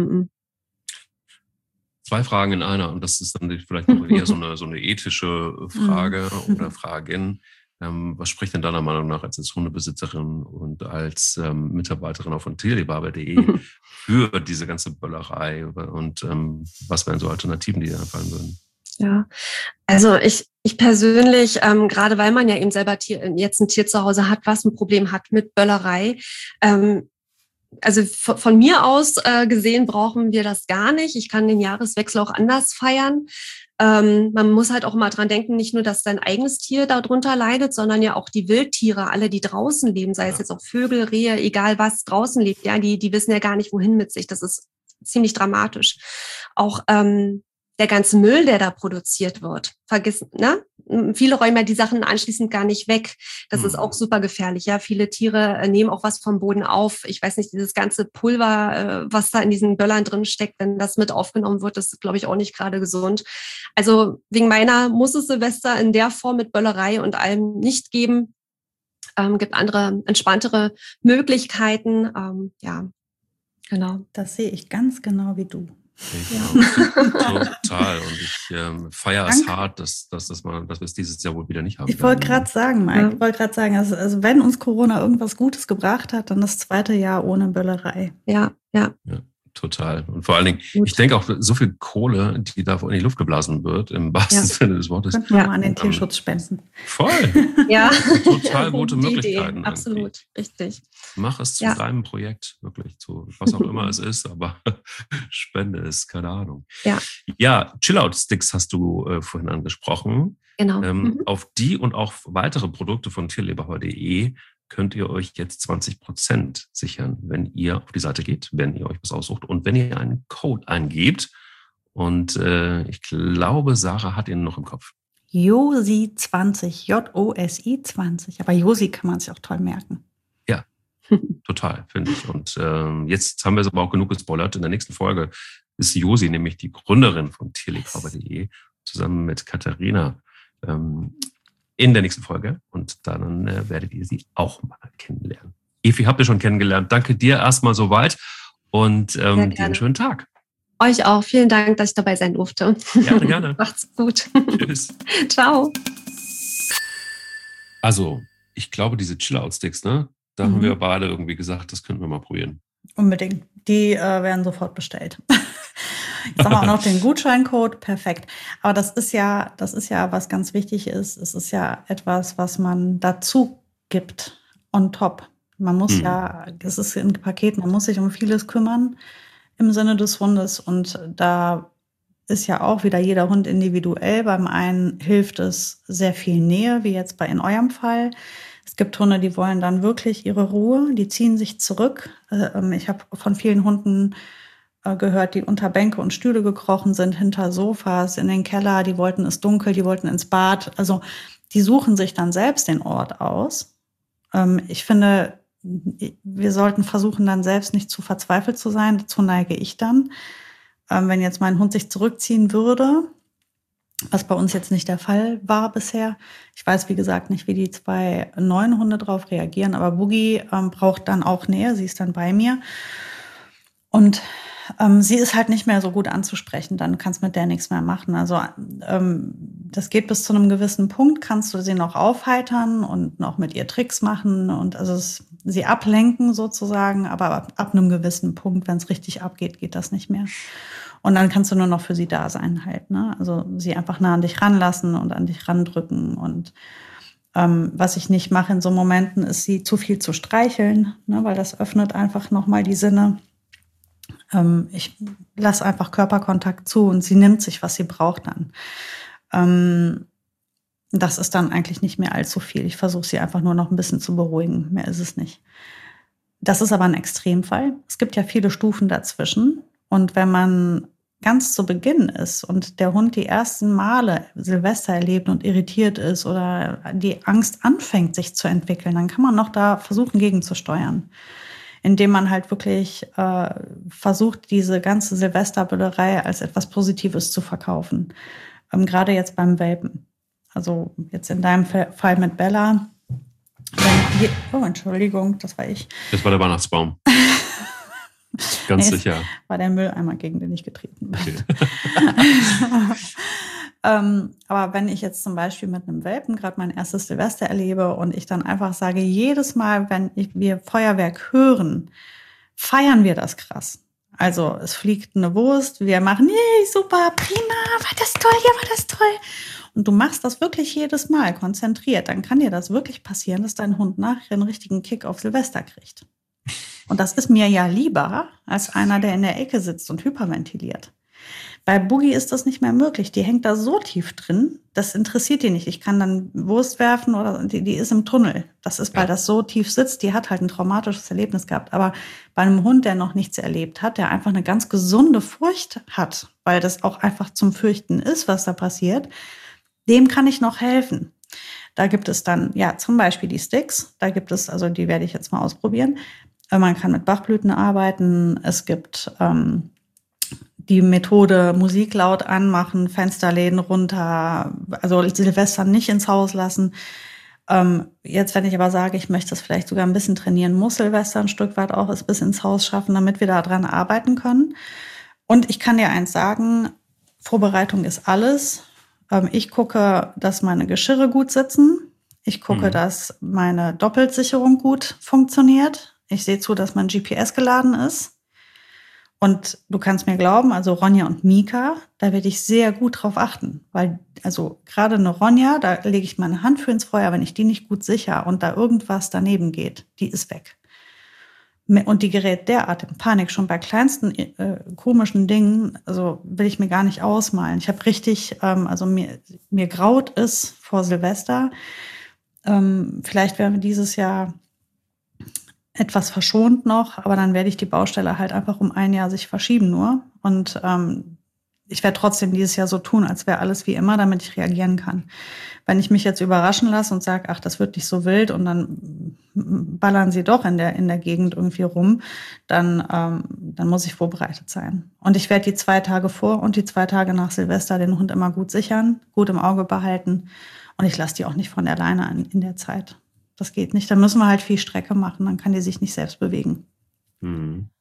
Zwei Fragen in einer, und das ist dann vielleicht noch eher so eine, so eine ethische Frage oder Fragen. Ähm, was spricht denn deiner Meinung nach als, als Hundebesitzerin und als ähm, Mitarbeiterin auch von tierliebhaber punkt de für diese ganze Böllerei, und ähm, was wären so Alternativen, die dir einfallen würden? Ja, also ich, ich persönlich, ähm, gerade weil man ja eben selber Tier, jetzt ein Tier zu Hause hat, was ein Problem hat mit Böllerei, ähm, also von mir aus äh, gesehen brauchen wir das gar nicht. Ich kann den Jahreswechsel auch anders feiern. Ähm, man muss halt auch mal dran denken, nicht nur, dass dein eigenes Tier darunter leidet, sondern ja auch die Wildtiere, alle, die draußen leben, sei ja. es jetzt auch Vögel, Rehe, egal was draußen lebt, ja, die, die wissen ja gar nicht, wohin mit sich. Das ist ziemlich dramatisch. Auch ähm, der ganze Müll, der da produziert wird, vergiss, ne? Viele räumen ja die Sachen anschließend gar nicht weg. Das mhm. ist auch super gefährlich. Ja, viele Tiere nehmen auch was vom Boden auf. Ich weiß nicht, dieses ganze Pulver, was da in diesen Böllern drin steckt, wenn das mit aufgenommen wird, das ist, glaube ich, auch nicht gerade gesund. Also wegen meiner muss es Silvester in der Form mit Böllerei und allem nicht geben. Ähm, gibt andere, entspanntere Möglichkeiten. Ähm, ja, genau. Das sehe ich ganz genau wie du. Ja. Total. Und ich ähm, feiere es hart, dass, dass, dass, man, dass wir es dieses Jahr wohl wieder nicht haben. Ich wollte gerade sagen, Mike, ja. ich wollte gerade sagen, also, also wenn uns Corona irgendwas Gutes gebracht hat, dann das zweite Jahr ohne Böllerei. Ja, ja. ja. Total. Und vor allen Dingen, Gut. ich denke auch, so viel Kohle, die da in die Luft geblasen wird, im wahrsten ja. Sinne des Wortes. Könnten wir ja. mal an den Tierschutz spenden. Voll. Ja. Total gute Möglichkeiten. Idee. Absolut, richtig. Mach es zu ja. deinem Projekt, wirklich, zu was auch immer es ist, aber spende es, keine Ahnung. Ja, ja Chill-Out-Sticks hast du äh, vorhin angesprochen. Genau. Ähm, mhm. Auf die und auch weitere Produkte von tierliebhaber punkt de könnt ihr euch jetzt zwanzig Prozent sichern, wenn ihr auf die Seite geht, wenn ihr euch was aussucht und wenn ihr einen Code eingebt. Und äh, ich glaube, Sarah hat ihn noch im Kopf. Josi zwanzig, J O S I zwanzig. Aber Josi kann man sich auch toll merken. Ja, total, finde ich. Und ähm, jetzt haben wir es aber auch genug gespoilert. In der nächsten Folge ist Josi nämlich die Gründerin von tierliebhaber punkt de zusammen mit Katharina ähm, in der nächsten Folge, und dann äh, werdet ihr sie auch mal kennenlernen. Evi, habt ihr schon kennengelernt. Danke dir erstmal soweit und ähm, dir einen schönen Tag. Euch auch. Vielen Dank, dass ich dabei sein durfte. Gerne, gerne. Macht's gut. Tschüss. Ciao. Also, ich glaube, diese Chill-Out-Sticks, ne? Da mhm. haben wir beide irgendwie gesagt, das könnten wir mal probieren. Unbedingt. Die äh, werden sofort bestellt. Jetzt haben wir auch noch den Gutscheincode, perfekt. Aber das ist ja, das ist ja, was ganz wichtig ist. Es ist ja etwas, was man dazu gibt, on top. Man muss mhm. ja, das ist ein Paket, man muss sich um vieles kümmern im Sinne des Hundes. Und da ist ja auch wieder jeder Hund individuell. Beim einen hilft es sehr viel Nähe, wie jetzt bei in eurem Fall. Es gibt Hunde, die wollen dann wirklich ihre Ruhe, die ziehen sich zurück. Ich habe von vielen Hunden gehört, die unter Bänke und Stühle gekrochen sind, hinter Sofas, in den Keller, die wollten es dunkel, die wollten ins Bad. Also die suchen sich dann selbst den Ort aus. Ich finde, wir sollten versuchen, dann selbst nicht zu verzweifelt zu sein. Dazu neige ich dann. Wenn jetzt mein Hund sich zurückziehen würde, was bei uns jetzt nicht der Fall war bisher. Ich weiß, wie gesagt, nicht, wie die zwei neuen Hunde drauf reagieren, aber Boogie ähm, braucht dann auch Nähe, sie ist dann bei mir. Und ähm, sie ist halt nicht mehr so gut anzusprechen, dann kannst du mit der nichts mehr machen. Also ähm, das geht bis zu einem gewissen Punkt, kannst du sie noch aufheitern und noch mit ihr Tricks machen und also es, sie ablenken sozusagen, aber ab, ab einem gewissen Punkt, wenn es richtig abgeht, geht das nicht mehr. Und dann kannst du nur noch für sie da sein halt, ne? Also sie einfach nah an dich ranlassen und an dich randrücken. Und ähm, was ich nicht mache in so Momenten, ist sie zu viel zu streicheln, ne? Weil das öffnet einfach nochmal die Sinne. Ähm, ich lasse einfach Körperkontakt zu und sie nimmt sich, was sie braucht dann. Ähm, das ist dann eigentlich nicht mehr allzu viel. Ich versuche sie einfach nur noch ein bisschen zu beruhigen. Mehr ist es nicht. Das ist aber ein Extremfall. Es gibt ja viele Stufen dazwischen. Und wenn man ganz zu Beginn ist und der Hund die ersten Male Silvester erlebt und irritiert ist oder die Angst anfängt, sich zu entwickeln, dann kann man noch da versuchen, gegenzusteuern. Indem man halt wirklich äh, versucht, diese ganze Silvesterbüllerei als etwas Positives zu verkaufen. Ähm, gerade jetzt beim Welpen. Also jetzt in deinem Fall mit Bella. Wenn je- oh, Entschuldigung, das war ich. Das war der Weihnachtsbaum. Ganz Nee, sicher. War der Mülleimer, gegen den ich getreten bin. Okay. ähm, aber wenn ich jetzt zum Beispiel mit einem Welpen gerade mein erstes Silvester erlebe und ich dann einfach sage, jedes Mal, wenn ich, wir Feuerwerk hören, feiern wir das krass. Also es fliegt eine Wurst, wir machen, yay, super, prima, war das toll, ja, war das toll. Und du machst das wirklich jedes Mal konzentriert, dann kann dir das wirklich passieren, dass dein Hund nachher einen richtigen Kick auf Silvester kriegt. Und das ist mir ja lieber als einer, der in der Ecke sitzt und hyperventiliert. Bei Boogie ist das nicht mehr möglich. Die hängt da so tief drin, das interessiert die nicht. Ich kann dann Wurst werfen oder die, die ist im Tunnel. Das ist, weil das so tief sitzt, die hat halt ein traumatisches Erlebnis gehabt. Aber bei einem Hund, der noch nichts erlebt hat, der einfach eine ganz gesunde Furcht hat, weil das auch einfach zum Fürchten ist, was da passiert, dem kann ich noch helfen. Da gibt es dann, ja, zum Beispiel die Sticks. Da gibt es, also die werde ich jetzt mal ausprobieren. Man kann mit Bachblüten arbeiten. Es gibt ähm, die Methode Musik laut anmachen, Fensterläden runter, also Silvester nicht ins Haus lassen. Ähm, jetzt, wenn ich aber sage, ich möchte das vielleicht sogar ein bisschen trainieren, muss Silvester ein Stück weit auch es bis ins Haus schaffen, damit wir da dran arbeiten können. Und ich kann dir eins sagen, Vorbereitung ist alles. Ähm, ich gucke, dass meine Geschirre gut sitzen. Ich gucke, mhm. dass meine Doppelsicherung gut funktioniert. Ich sehe zu, dass mein G P S geladen ist. Und du kannst mir glauben, also Ronja und Mika, da werde ich sehr gut drauf achten. Weil, also gerade eine Ronja, da lege ich meine Hand für ins Feuer, wenn ich die nicht gut sicher und da irgendwas daneben geht, die ist weg. Und die gerät derart in Panik, schon bei kleinsten äh, komischen Dingen, also will ich mir gar nicht ausmalen. Ich habe richtig, ähm, also mir, mir graut es vor Silvester. Ähm, vielleicht werden wir dieses Jahr etwas verschont noch, aber dann werde ich die Baustelle halt einfach um ein Jahr sich verschieben nur. Und ähm, ich werde trotzdem dieses Jahr so tun, als wäre alles wie immer, damit ich reagieren kann. Wenn ich mich jetzt überraschen lasse und sage, ach, das wird nicht so wild und dann ballern sie doch in der in der Gegend irgendwie rum, dann ähm, dann muss ich vorbereitet sein. Und ich werde die zwei Tage vor und die zwei Tage nach Silvester den Hund immer gut sichern, gut im Auge behalten und ich lasse die auch nicht von der Leine an in der Zeit. Das geht nicht. Dann müssen wir halt viel Strecke machen. Dann kann die sich nicht selbst bewegen. Hm.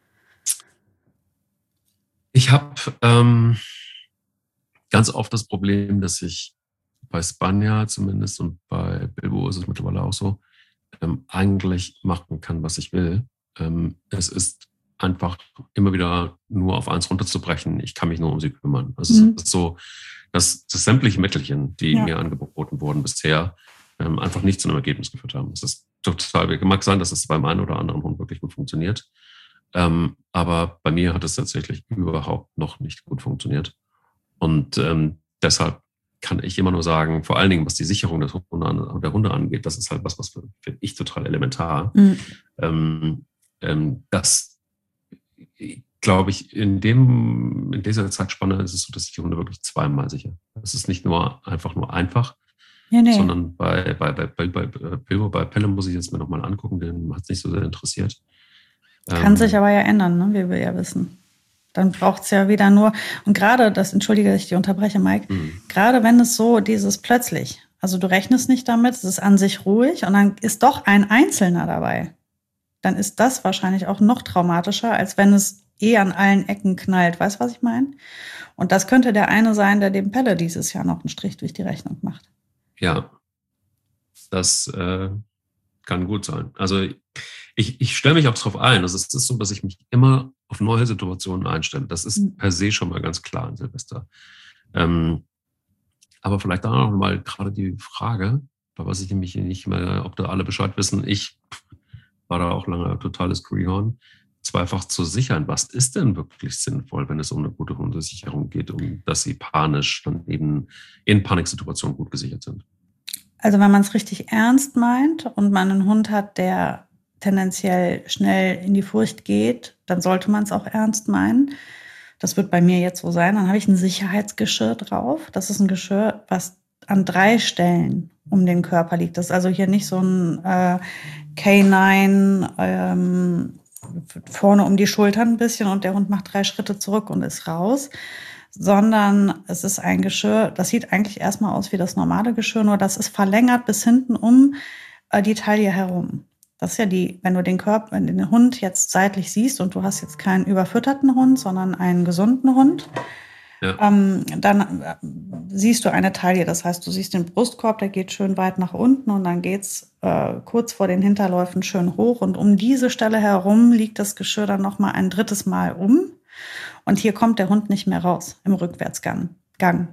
Ich habe ähm, ganz oft das Problem, dass ich bei Spanier zumindest und bei Bilbo ist es mittlerweile auch so, ähm, eigentlich machen kann, was ich will. Ähm, es ist einfach immer wieder nur auf eins runterzubrechen. Ich kann mich nur um sie kümmern. Also mhm. es ist so, dass, dass sämtliche Mittelchen, die ja. mir angeboten wurden bisher, Ähm, einfach nicht zu einem Ergebnis geführt haben. Es ist total, mag sein, dass es beim einen oder anderen Hund wirklich gut funktioniert. Ähm, aber bei mir hat es tatsächlich überhaupt noch nicht gut funktioniert. Und ähm, deshalb kann ich immer nur sagen, vor allen Dingen, was die Sicherung des Hunde, der Hunde angeht, das ist halt was, was finde ich total elementar. Mhm. Ähm, ähm, das, glaube ich, in dem, in dieser Zeitspanne ist es so, dass ich die Hunde wirklich zweimal sichere. Es ist nicht nur einfach nur einfach, Ja, nee. sondern bei, bei, bei, bei, bei Bilbo, bei Pelle muss ich jetzt mir nochmal angucken, den hat es nicht so sehr interessiert. Kann ähm, sich aber ja ändern, ne, wie wir ja wissen. Dann braucht es ja wieder nur, und gerade, das entschuldige, dass ich dich unterbreche, Mike, mhm. gerade wenn es so dieses plötzlich, also du rechnest nicht damit, es ist an sich ruhig und dann ist doch ein Einzelner dabei, dann ist das wahrscheinlich auch noch traumatischer, als wenn es eh an allen Ecken knallt. Weißt du, was ich meine? Und das könnte der eine sein, der dem Pelle dieses Jahr noch einen Strich durch die Rechnung macht. Ja, das äh, kann gut sein. Also ich, ich stelle mich auch darauf ein. Also es ist so, dass ich mich immer auf neue Situationen einstelle. Das ist mhm. per se schon mal ganz klar an Silvester. Ähm, aber vielleicht da noch mal gerade die Frage, da weiß ich nämlich nicht mehr, ob da alle Bescheid wissen. Ich war da auch lange totales Greenhorn. Zweifach zu sichern, was ist denn wirklich sinnvoll, wenn es um eine gute Hundesicherung geht, um dass sie panisch dann eben in Paniksituationen gut gesichert sind? Also wenn man es richtig ernst meint und man einen Hund hat, der tendenziell schnell in die Furcht geht, dann sollte man es auch ernst meinen. Das wird bei mir jetzt so sein. Dann habe ich ein Sicherheitsgeschirr drauf. Das ist ein Geschirr, was an drei Stellen um den Körper liegt. Das ist also hier nicht so ein äh, K neun ähm, vorne um die Schultern ein bisschen und der Hund macht drei Schritte zurück und ist raus, sondern es ist ein Geschirr, das sieht eigentlich erstmal aus wie das normale Geschirr, nur das ist verlängert bis hinten um äh, die Taille herum. Das ist ja die, wenn du den Körper, wenn du den Hund jetzt seitlich siehst und du hast jetzt keinen überfütterten Hund, sondern einen gesunden Hund, ja. ähm, dann äh, siehst du eine Taille. Das heißt, du siehst den Brustkorb, der geht schön weit nach unten und dann geht's äh, kurz vor den Hinterläufen schön hoch und um diese Stelle herum liegt das Geschirr dann noch mal ein drittes Mal um und hier kommt der Hund nicht mehr raus im Rückwärtsgang. Gang.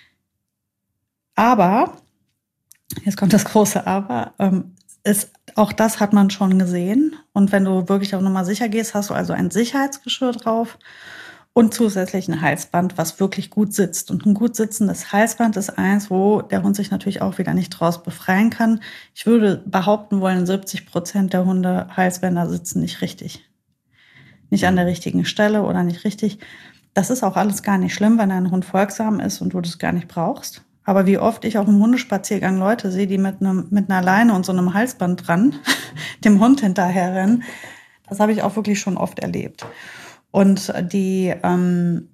Aber, jetzt kommt das große Aber, ähm, ist, auch das hat man schon gesehen. Und wenn du wirklich auch nochmal sicher gehst, hast du also ein Sicherheitsgeschirr drauf und zusätzlich ein Halsband, was wirklich gut sitzt. Und ein gut sitzendes Halsband ist eins, wo der Hund sich natürlich auch wieder nicht draus befreien kann. Ich würde behaupten wollen, siebzig Prozent der Hunde Halsbänder sitzen nicht richtig. Nicht an der richtigen Stelle oder nicht richtig. Das ist auch alles gar nicht schlimm, wenn ein Hund folgsam ist und du das gar nicht brauchst. Aber wie oft ich auf einem Hundespaziergang Leute sehe, die mit einem mit einer Leine und so einem Halsband dran dem Hund hinterherrennen, das habe ich auch wirklich schon oft erlebt. Und die ähm,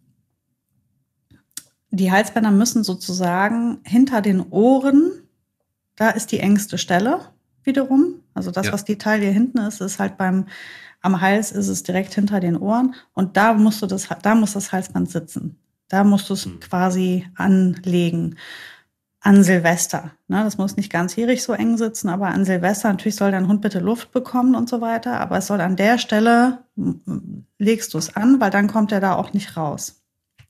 die Halsbänder müssen sozusagen hinter den Ohren, da ist die engste Stelle wiederum. Also das, ja. was die Taille hinten ist, ist halt beim am Hals ist es direkt hinter den Ohren und da musst du das, da muss das Halsband sitzen. Da musst du es mhm. quasi anlegen. An Silvester. Ne, das muss nicht ganzjährig so eng sitzen, aber an Silvester, natürlich soll dein Hund bitte Luft bekommen und so weiter, aber es soll an der Stelle, legst du es an, weil dann kommt er da auch nicht raus.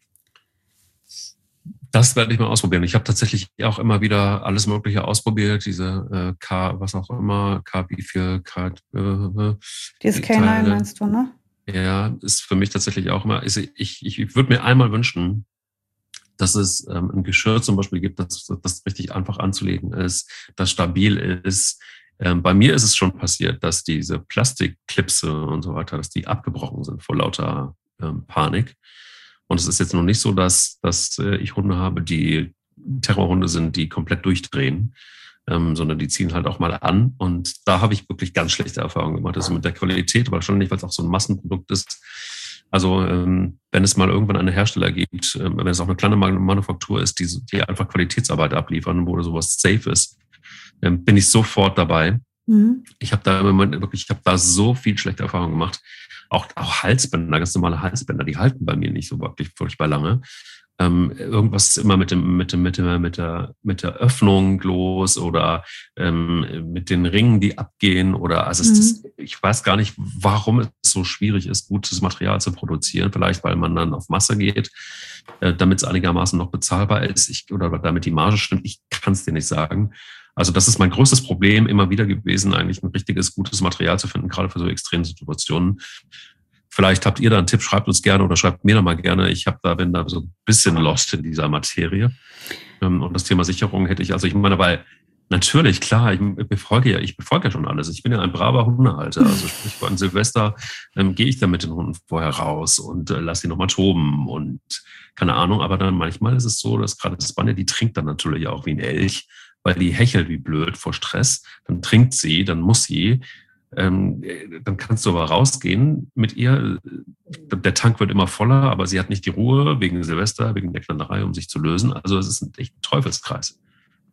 Das werde ich mal ausprobieren. Ich habe tatsächlich auch immer wieder alles Mögliche ausprobiert, diese äh, K, was auch immer, K wie viel, K. Äh, Dieses K neun meinst du, ne? Ja, ist für mich tatsächlich auch immer, ist, ich, ich, ich würde mir einmal wünschen, dass es ähm, ein Geschirr zum Beispiel gibt, das, das richtig einfach anzulegen ist, das stabil ist. Ähm, bei mir ist es schon passiert, dass diese Plastikklipse und so weiter, dass die abgebrochen sind vor lauter ähm, Panik. Und es ist jetzt noch nicht so, dass, dass äh, ich Hunde habe, die Terrorhunde sind, die komplett durchdrehen, ähm, sondern die ziehen halt auch mal an. Und da habe ich wirklich ganz schlechte Erfahrungen gemacht. Das ist mit der Qualität, aber schon nicht, weil es auch so ein Massenprodukt ist. Also ähm, wenn es mal irgendwann einen Hersteller gibt, ähm, wenn es auch eine kleine Manufaktur ist, die, die einfach Qualitätsarbeit abliefern, wo sowas safe ist, ähm, bin ich sofort dabei. Mhm. Ich habe da im Moment wirklich, ich habe da so viel schlechte Erfahrungen gemacht. Auch, auch Halsbänder, ganz normale Halsbänder, die halten bei mir nicht so wirklich furchtbar lange. Ähm, irgendwas ist immer mit dem, mit dem, mit der, mit der, mit der Öffnung los oder ähm, mit den Ringen, die abgehen oder, also mhm. es ist, ich weiß gar nicht, warum es so schwierig ist, gutes Material zu produzieren. Vielleicht, weil man dann auf Masse geht, äh, damit es einigermaßen noch bezahlbar ist, ich, oder damit die Marge stimmt. Ich kann es dir nicht sagen. Also das ist mein größtes Problem immer wieder gewesen, eigentlich ein richtiges, gutes Material zu finden, gerade für so extreme Situationen. Vielleicht habt ihr da einen Tipp, schreibt uns gerne oder schreibt mir da mal gerne. Ich habe da, bin da so ein bisschen lost in dieser Materie. Und das Thema Sicherung hätte ich, also ich meine, weil natürlich, klar, ich befolge ja, ich befolge ja schon alles. Ich bin ja ein braver Hundehalter. Also sprich, an Silvester ähm, gehe ich dann mit den Hunden vorher raus und äh, lasse sie nochmal toben und keine Ahnung. Aber dann manchmal ist es so, dass gerade das Spaniel, die trinkt dann natürlich auch wie ein Elch, weil die hechelt wie blöd vor Stress. Dann trinkt sie, dann muss sie. Ähm, dann kannst du aber rausgehen mit ihr. Der Tank wird immer voller, aber sie hat nicht die Ruhe wegen Silvester, wegen der Knallerei, um sich zu lösen. Also es ist ein echt Teufelskreis.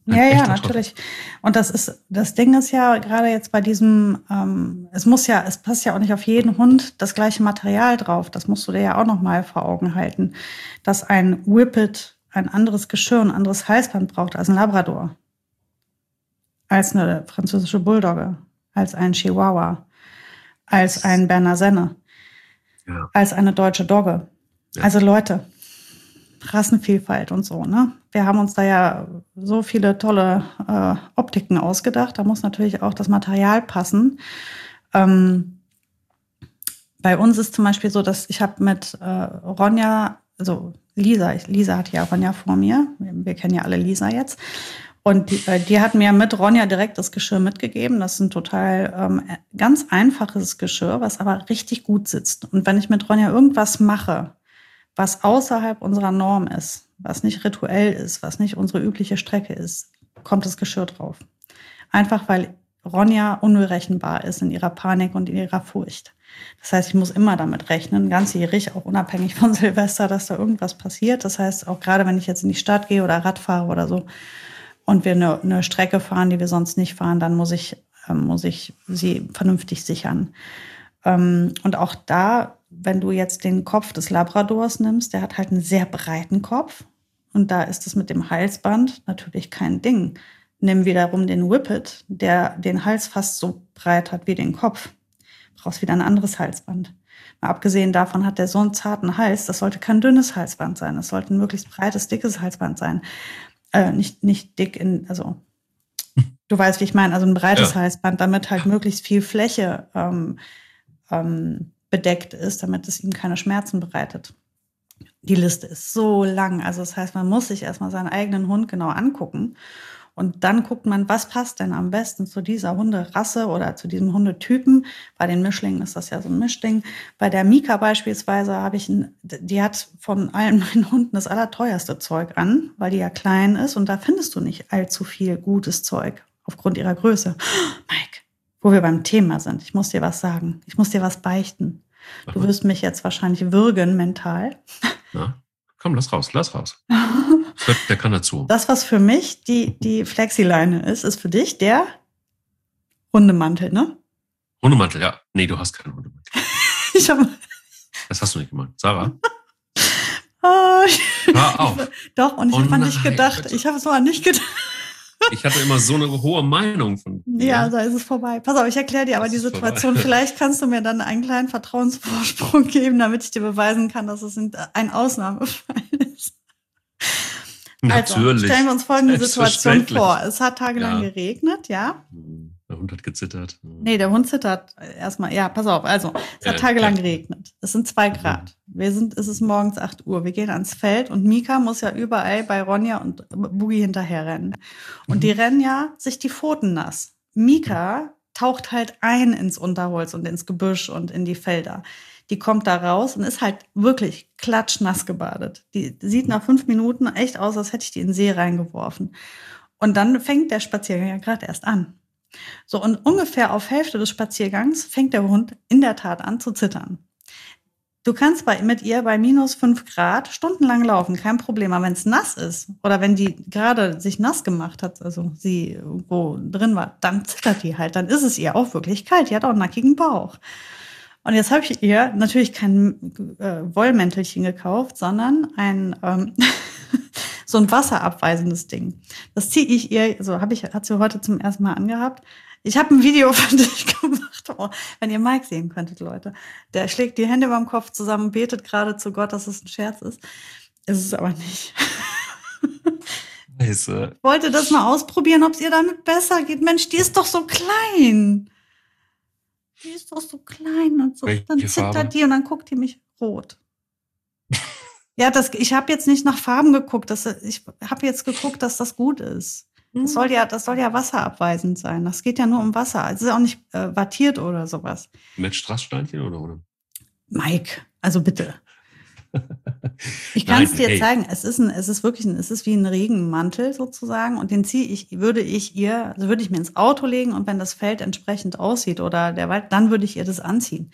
Ja, ja, natürlich. Und das ist, das Ding ist ja gerade jetzt bei diesem, ähm, es muss ja, es passt ja auch nicht auf jeden Hund das gleiche Material drauf. Das musst du dir ja auch noch mal vor Augen halten, dass ein Whippet ein anderes Geschirr, ein anderes Halsband braucht als ein Labrador, als eine französische Bulldogge, als ein Chihuahua, als ein Berner Senne, ja. als eine deutsche Dogge. Ja. Also Leute, Rassenvielfalt und so, ne? Wir haben uns da ja so viele tolle äh, Optiken ausgedacht. Da muss natürlich auch das Material passen. Ähm, bei uns ist zum Beispiel so, dass ich habe mit äh, Ronja, also Lisa, ich, Lisa hat ja Ronja vor mir. Wir, wir kennen ja alle Lisa jetzt. Und die, äh, die hat mir mit Ronja direkt das Geschirr mitgegeben. Das ist ein total ähm, ganz einfaches Geschirr, was aber richtig gut sitzt. Und wenn ich mit Ronja irgendwas mache, was außerhalb unserer Norm ist, was nicht rituell ist, was nicht unsere übliche Strecke ist, kommt das Geschirr drauf. Einfach weil Ronja unberechenbar ist in ihrer Panik und in ihrer Furcht. Das heißt, ich muss immer damit rechnen, ganzjährig, auch unabhängig von Silvester, dass da irgendwas passiert. Das heißt, auch gerade wenn ich jetzt in die Stadt gehe oder Rad fahre oder so und wir eine, eine Strecke fahren, die wir sonst nicht fahren, dann muss ich, äh, muss ich sie vernünftig sichern. Ähm, und auch da, wenn du jetzt den Kopf des Labradors nimmst, der hat halt einen sehr breiten Kopf. Und da ist es mit dem Halsband natürlich kein Ding. Nimm wiederum den Whippet, der den Hals fast so breit hat wie den Kopf. Brauchst wieder ein anderes Halsband. Mal abgesehen davon hat der so einen zarten Hals, das sollte kein dünnes Halsband sein. Das sollte ein möglichst breites, dickes Halsband sein. Äh, nicht, nicht dick in, also, du weißt, wie ich meine, also ein breites ja. Halsband, damit halt möglichst viel Fläche ähm, ähm, bedeckt ist, damit es ihm keine Schmerzen bereitet. Die Liste ist so lang. Also das heißt, man muss sich erstmal seinen eigenen Hund genau angucken. Und dann guckt man, was passt denn am besten zu dieser Hunderasse oder zu diesem Hundetypen. Bei den Mischlingen ist das ja so ein Mischding. Bei der Mika beispielsweise habe ich, ein, die hat von allen meinen Hunden das allerteuerste Zeug an, weil die ja klein ist. Und da findest du nicht allzu viel gutes Zeug aufgrund ihrer Größe. Mike, wo wir beim Thema sind. Ich muss dir was sagen. Ich muss dir was beichten. Du wirst mich jetzt wahrscheinlich würgen mental. Na, komm, lass raus, lass raus. Der kann dazu. Das, was für mich die, die Flexileine ist, ist für dich der Hundemantel, ne? Hundemantel, ja. Nee, du hast keinen Hundemantel. ich hab... Das hast du nicht gemeint. Sarah? Oh, Hör auf. Doch, und ich oh habe nein, nicht gedacht. bitte. Ich habe es mal nicht gedacht. Ich hatte immer so eine hohe Meinung von dir. Ja, da ist es vorbei. Pass auf, ich erkläre dir aber die Situation. Vorbei. Vielleicht kannst du mir dann einen kleinen Vertrauensvorsprung geben, damit ich dir beweisen kann, dass es ein Ausnahmefall ist. Also, natürlich. Stellen wir uns folgende Situation vor. Es hat tagelang ja. geregnet, ja. Der Hund hat gezittert. Nee, der Hund zittert erstmal. Ja, pass auf. Also, es hat tagelang ja. geregnet. Es sind zwei Grad. Wir sind, es ist morgens acht Uhr. Wir gehen ans Feld und Mika muss ja überall bei Ronja und Boogie hinterher rennen. Und mhm. die rennen ja sich die Pfoten nass. Mika mhm. taucht halt ein ins Unterholz und ins Gebüsch und in die Felder. Die kommt da raus und ist halt wirklich klatschnass gebadet. Die sieht nach fünf Minuten echt aus, als hätte ich die in den See reingeworfen. Und dann fängt der Spaziergang ja gerade erst an. So, und ungefähr auf Hälfte des Spaziergangs fängt der Hund in der Tat an zu zittern. Du kannst bei, mit ihr bei minus fünf Grad stundenlang laufen, kein Problem. Aber wenn es nass ist oder wenn die gerade sich nass gemacht hat, also sie irgendwo drin war, dann zittert die halt. Dann ist es ihr auch wirklich kalt. Die hat auch einen nackigen Bauch. Und jetzt habe ich ihr natürlich kein äh, Wollmäntelchen gekauft, sondern ein ähm, so ein wasserabweisendes Ding. Das ziehe ich ihr, so habe ich, hat sie heute zum ersten Mal angehabt. Ich habe ein Video für dich gemacht, oh, wenn ihr Mike sehen könntet, Leute. Der schlägt die Hände beim Kopf zusammen, betet gerade zu Gott, dass es ein Scherz ist. Ist es aber nicht. Ich wollte das mal ausprobieren, ob es ihr damit besser geht. Mensch, die ist doch so klein. Die ist doch so klein und so. Welche dann zittert Farbe? Die und dann guckt die mich rot. Ja, das, ich habe jetzt nicht nach Farben geguckt. Das, ich habe jetzt geguckt, dass das gut ist. Das soll ja, das soll ja wasserabweisend sein. Das geht ja nur um Wasser. Es ist auch nicht äh, wattiert oder sowas. Mit Strasssteinchen oder ohne? Mike, also bitte. Ich kann es dir hey. zeigen. Es ist ein, es ist wirklich ein, es ist wie ein Regenmantel sozusagen. Und den ziehe ich, würde ich ihr, also würde ich mir ins Auto legen und wenn das Feld entsprechend aussieht oder der Wald, dann würde ich ihr das anziehen.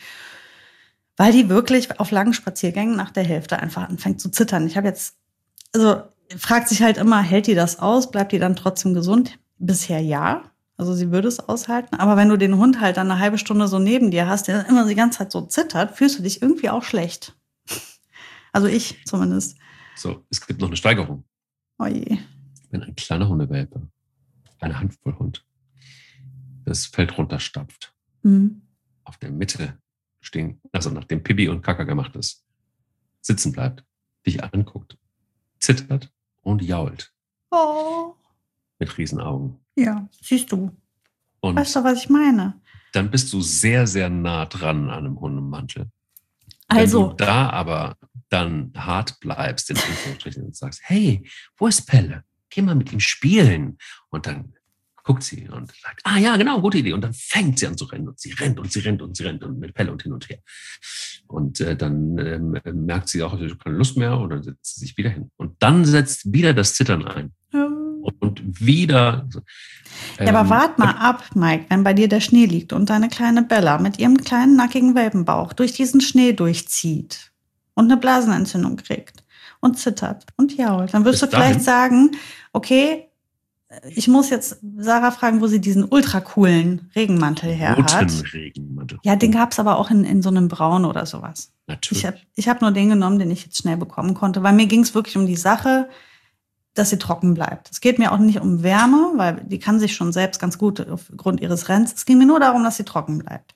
Weil die wirklich auf langen Spaziergängen nach der Hälfte einfach anfängt zu zittern. Ich habe jetzt, also fragt sich halt immer, hält die das aus? Bleibt die dann trotzdem gesund? Bisher ja. Also sie würde es aushalten. Aber wenn du den Hund halt dann eine halbe Stunde so neben dir hast, der immer die ganze Zeit so zittert, fühlst du dich irgendwie auch schlecht. Also ich zumindest. So, es gibt noch eine Steigerung. Oh je. Wenn ein kleiner Hundewelpe, eine Handvoll Hund, das Feld runterstapft, Mhm. auf der Mitte stehen, also nachdem Pipi und Kaka gemacht ist, sitzen bleibt, dich anguckt, zittert und jault Oh. mit Riesenaugen. Ja, siehst du. Und Weißt du, was ich meine? dann bist du sehr, sehr nah dran an einem Hundemantel. Also, Wenn du da aber dann hart bleibst, in Anführungsstrichen, und sagst, hey, wo ist Pelle? Geh mal mit ihm spielen. Und dann guckt sie und sagt, ah ja, genau, gute Idee. Und dann fängt sie an zu rennen und sie rennt und sie rennt und sie rennt und mit Pelle und hin und her. Und äh, dann ähm, merkt sie auch, sie hat keine Lust mehr und dann setzt sie sich wieder hin. Und dann setzt wieder das Zittern ein. ähm, Und wieder. ja, aber ähm, wart mal ab, Mike, wenn bei dir der Schnee liegt und deine kleine Bella mit ihrem kleinen, nackigen Welpenbauch durch diesen Schnee durchzieht und eine Blasenentzündung kriegt und zittert und jault, dann wirst Bis du vielleicht dahin? sagen, okay, ich muss jetzt Sarah fragen, wo sie diesen ultra coolen Regenmantel her roten hat. Regenmantel. Ja, den gab's aber auch in, in so einem Braun oder sowas. Natürlich. Ich habe ich hab nur den genommen, den ich jetzt schnell bekommen konnte, weil mir ging's wirklich um die Sache, dass sie trocken bleibt. Es geht mir auch nicht um Wärme, weil die kann sich schon selbst ganz gut aufgrund ihres Rennens. Es ging mir nur darum, dass sie trocken bleibt.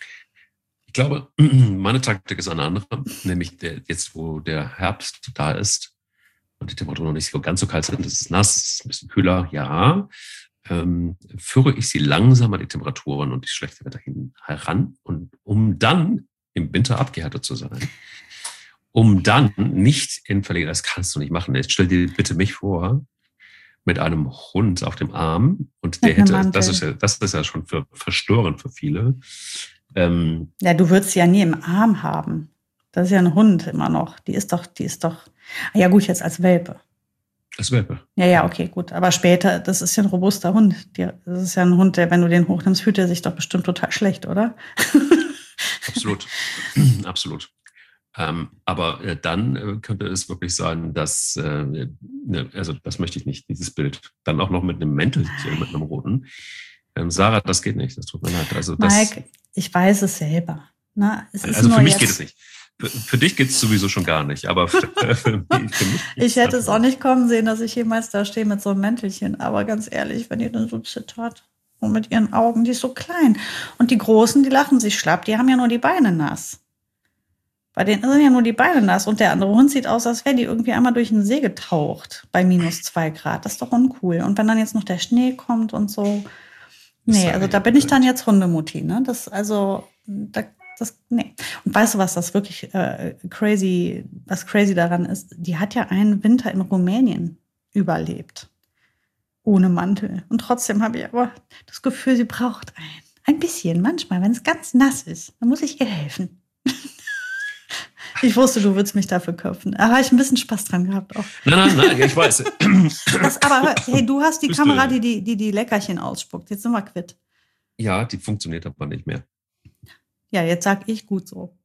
Ich glaube, meine Taktik ist eine andere, nämlich der, jetzt, wo der Herbst da ist und die Temperaturen noch nicht so ganz so kalt sind, es ist nass, es ist ein bisschen kühler, ja, ähm, führe ich sie langsam an die Temperaturen und die schlechte Wetter hin heran, und um dann im Winter abgehärtet zu sein. Um dann nicht in Verlegenheit, das kannst du nicht machen. Jetzt stell dir bitte mich vor, mit einem Hund auf dem Arm, und der Mit einem hätte, Mantel. das ist ja, das ist ja schon für, verstörend für viele. Ähm, Ja, du würdest sie ja nie im Arm haben. Das ist ja ein Hund immer noch. Die ist doch, die ist doch. Ah ja, gut, jetzt als Welpe. als Welpe. Ja, ja, okay, gut. Aber später, das ist ja ein robuster Hund. Die, das ist ja ein Hund, der, wenn du den hochnimmst, fühlt er sich doch bestimmt total schlecht, oder? Absolut. Absolut. Ähm, aber äh, dann äh, könnte es wirklich sein, dass, äh, ne, also das möchte ich nicht, dieses Bild. Dann auch noch mit einem Mäntelchen, mit einem roten. Ähm, Sarah, das geht nicht, das tut mir leid. Also, das, Mike, ich weiß es selber. Na, es ist also nur für mich jetzt, geht es nicht. Für, für dich geht es sowieso schon gar nicht, aber für, für mich, für mich Ich hätte es auch nicht kommen sehen, dass ich jemals da stehe mit so einem Mäntelchen. Aber ganz ehrlich, wenn ihr dann so zittert und mit ihren Augen, die ist so klein. Und die Großen, die lachen sich schlapp, die haben ja nur die Beine nass. Bei denen sind ja nur die Beine nass. Und der andere Hund sieht aus, als wäre die irgendwie einmal durch den See getaucht bei minus zwei Grad. Das ist doch uncool. Und wenn dann jetzt noch der Schnee kommt und so. Nee, also da bin ich dann jetzt Hundemutti, ne? Das, also, da, das, nee. Und weißt du, was das wirklich äh, crazy, was crazy daran ist? Die hat ja einen Winter in Rumänien überlebt. Ohne Mantel. Und trotzdem habe ich aber das Gefühl, sie braucht einen. Ein bisschen, manchmal, wenn es ganz nass ist, dann muss ich ihr helfen. Ich wusste, du würdest mich dafür köpfen. Da habe ich ein bisschen Spaß dran gehabt auch. Nein, nein, nein, ich weiß. Das, aber hey, du hast die Bist Kamera, du- die die, die die Leckerchen ausspuckt. Jetzt sind wir quitt. Ja, die funktioniert aber nicht mehr. Ja, jetzt sag ich gut so.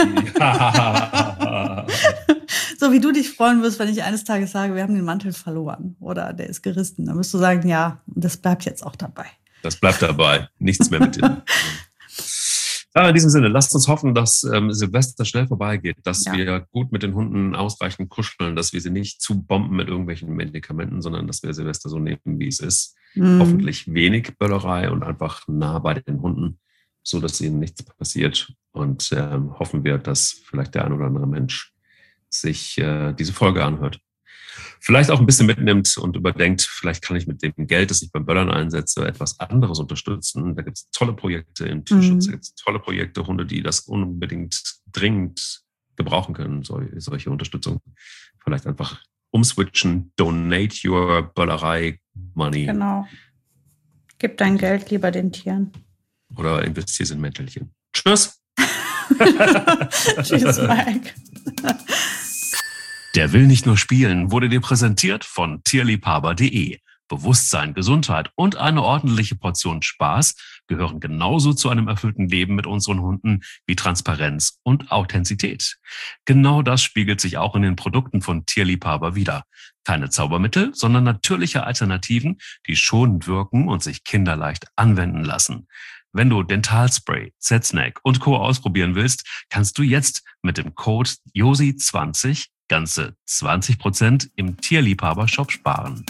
Ja. So wie du dich freuen wirst, wenn ich eines Tages sage, wir haben den Mantel verloren oder der ist gerissen. Dann wirst du sagen, ja, das bleibt jetzt auch dabei. Das bleibt dabei. Nichts mehr mit dem. Ja, in diesem Sinne, lasst uns hoffen, dass ähm, Silvester schnell vorbeigeht, dass Ja. wir gut mit den Hunden ausreichend kuscheln, dass wir sie nicht zu bomben mit irgendwelchen Medikamenten, sondern dass wir Silvester so nehmen, wie es ist. Mhm. Hoffentlich wenig Böllerei und einfach nah bei den Hunden, so dass ihnen nichts passiert. Und ähm, hoffen wir, dass vielleicht der ein oder andere Mensch sich äh, diese Folge anhört. Vielleicht auch ein bisschen mitnimmt und überdenkt, vielleicht kann ich mit dem Geld, das ich beim Böllern einsetze, etwas anderes unterstützen. Da gibt es tolle Projekte im Tierschutz, Mhm. da gibt es tolle Projekte, Hunde, die das unbedingt dringend gebrauchen können, sol- solche Unterstützung. Vielleicht einfach umswitchen, donate your Böllerei Money Genau. Gib dein Geld lieber den Tieren. oder investier's in Mäntelchen. Tschüss! Tschüss, Mike. Der will nicht nur spielen wurde dir präsentiert von tierliebhaber punkt de. Bewusstsein, Gesundheit und eine ordentliche Portion Spaß gehören genauso zu einem erfüllten Leben mit unseren Hunden wie Transparenz und Authentizität. Genau das spiegelt sich auch in den Produkten von Tierliebhaber wider. Keine Zaubermittel, sondern natürliche Alternativen, die schonend wirken und sich kinderleicht anwenden lassen. Wenn du Dentalspray, Z-Snack und Co. ausprobieren willst, kannst du jetzt mit dem Code Josi zwanzig ganze zwanzig Prozent im Tierliebhaber-Shop sparen.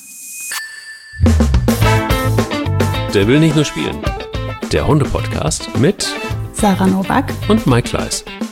Der will nicht nur spielen. Der Hunde-Podcast mit Sarah Nowak und Mike Kleiss.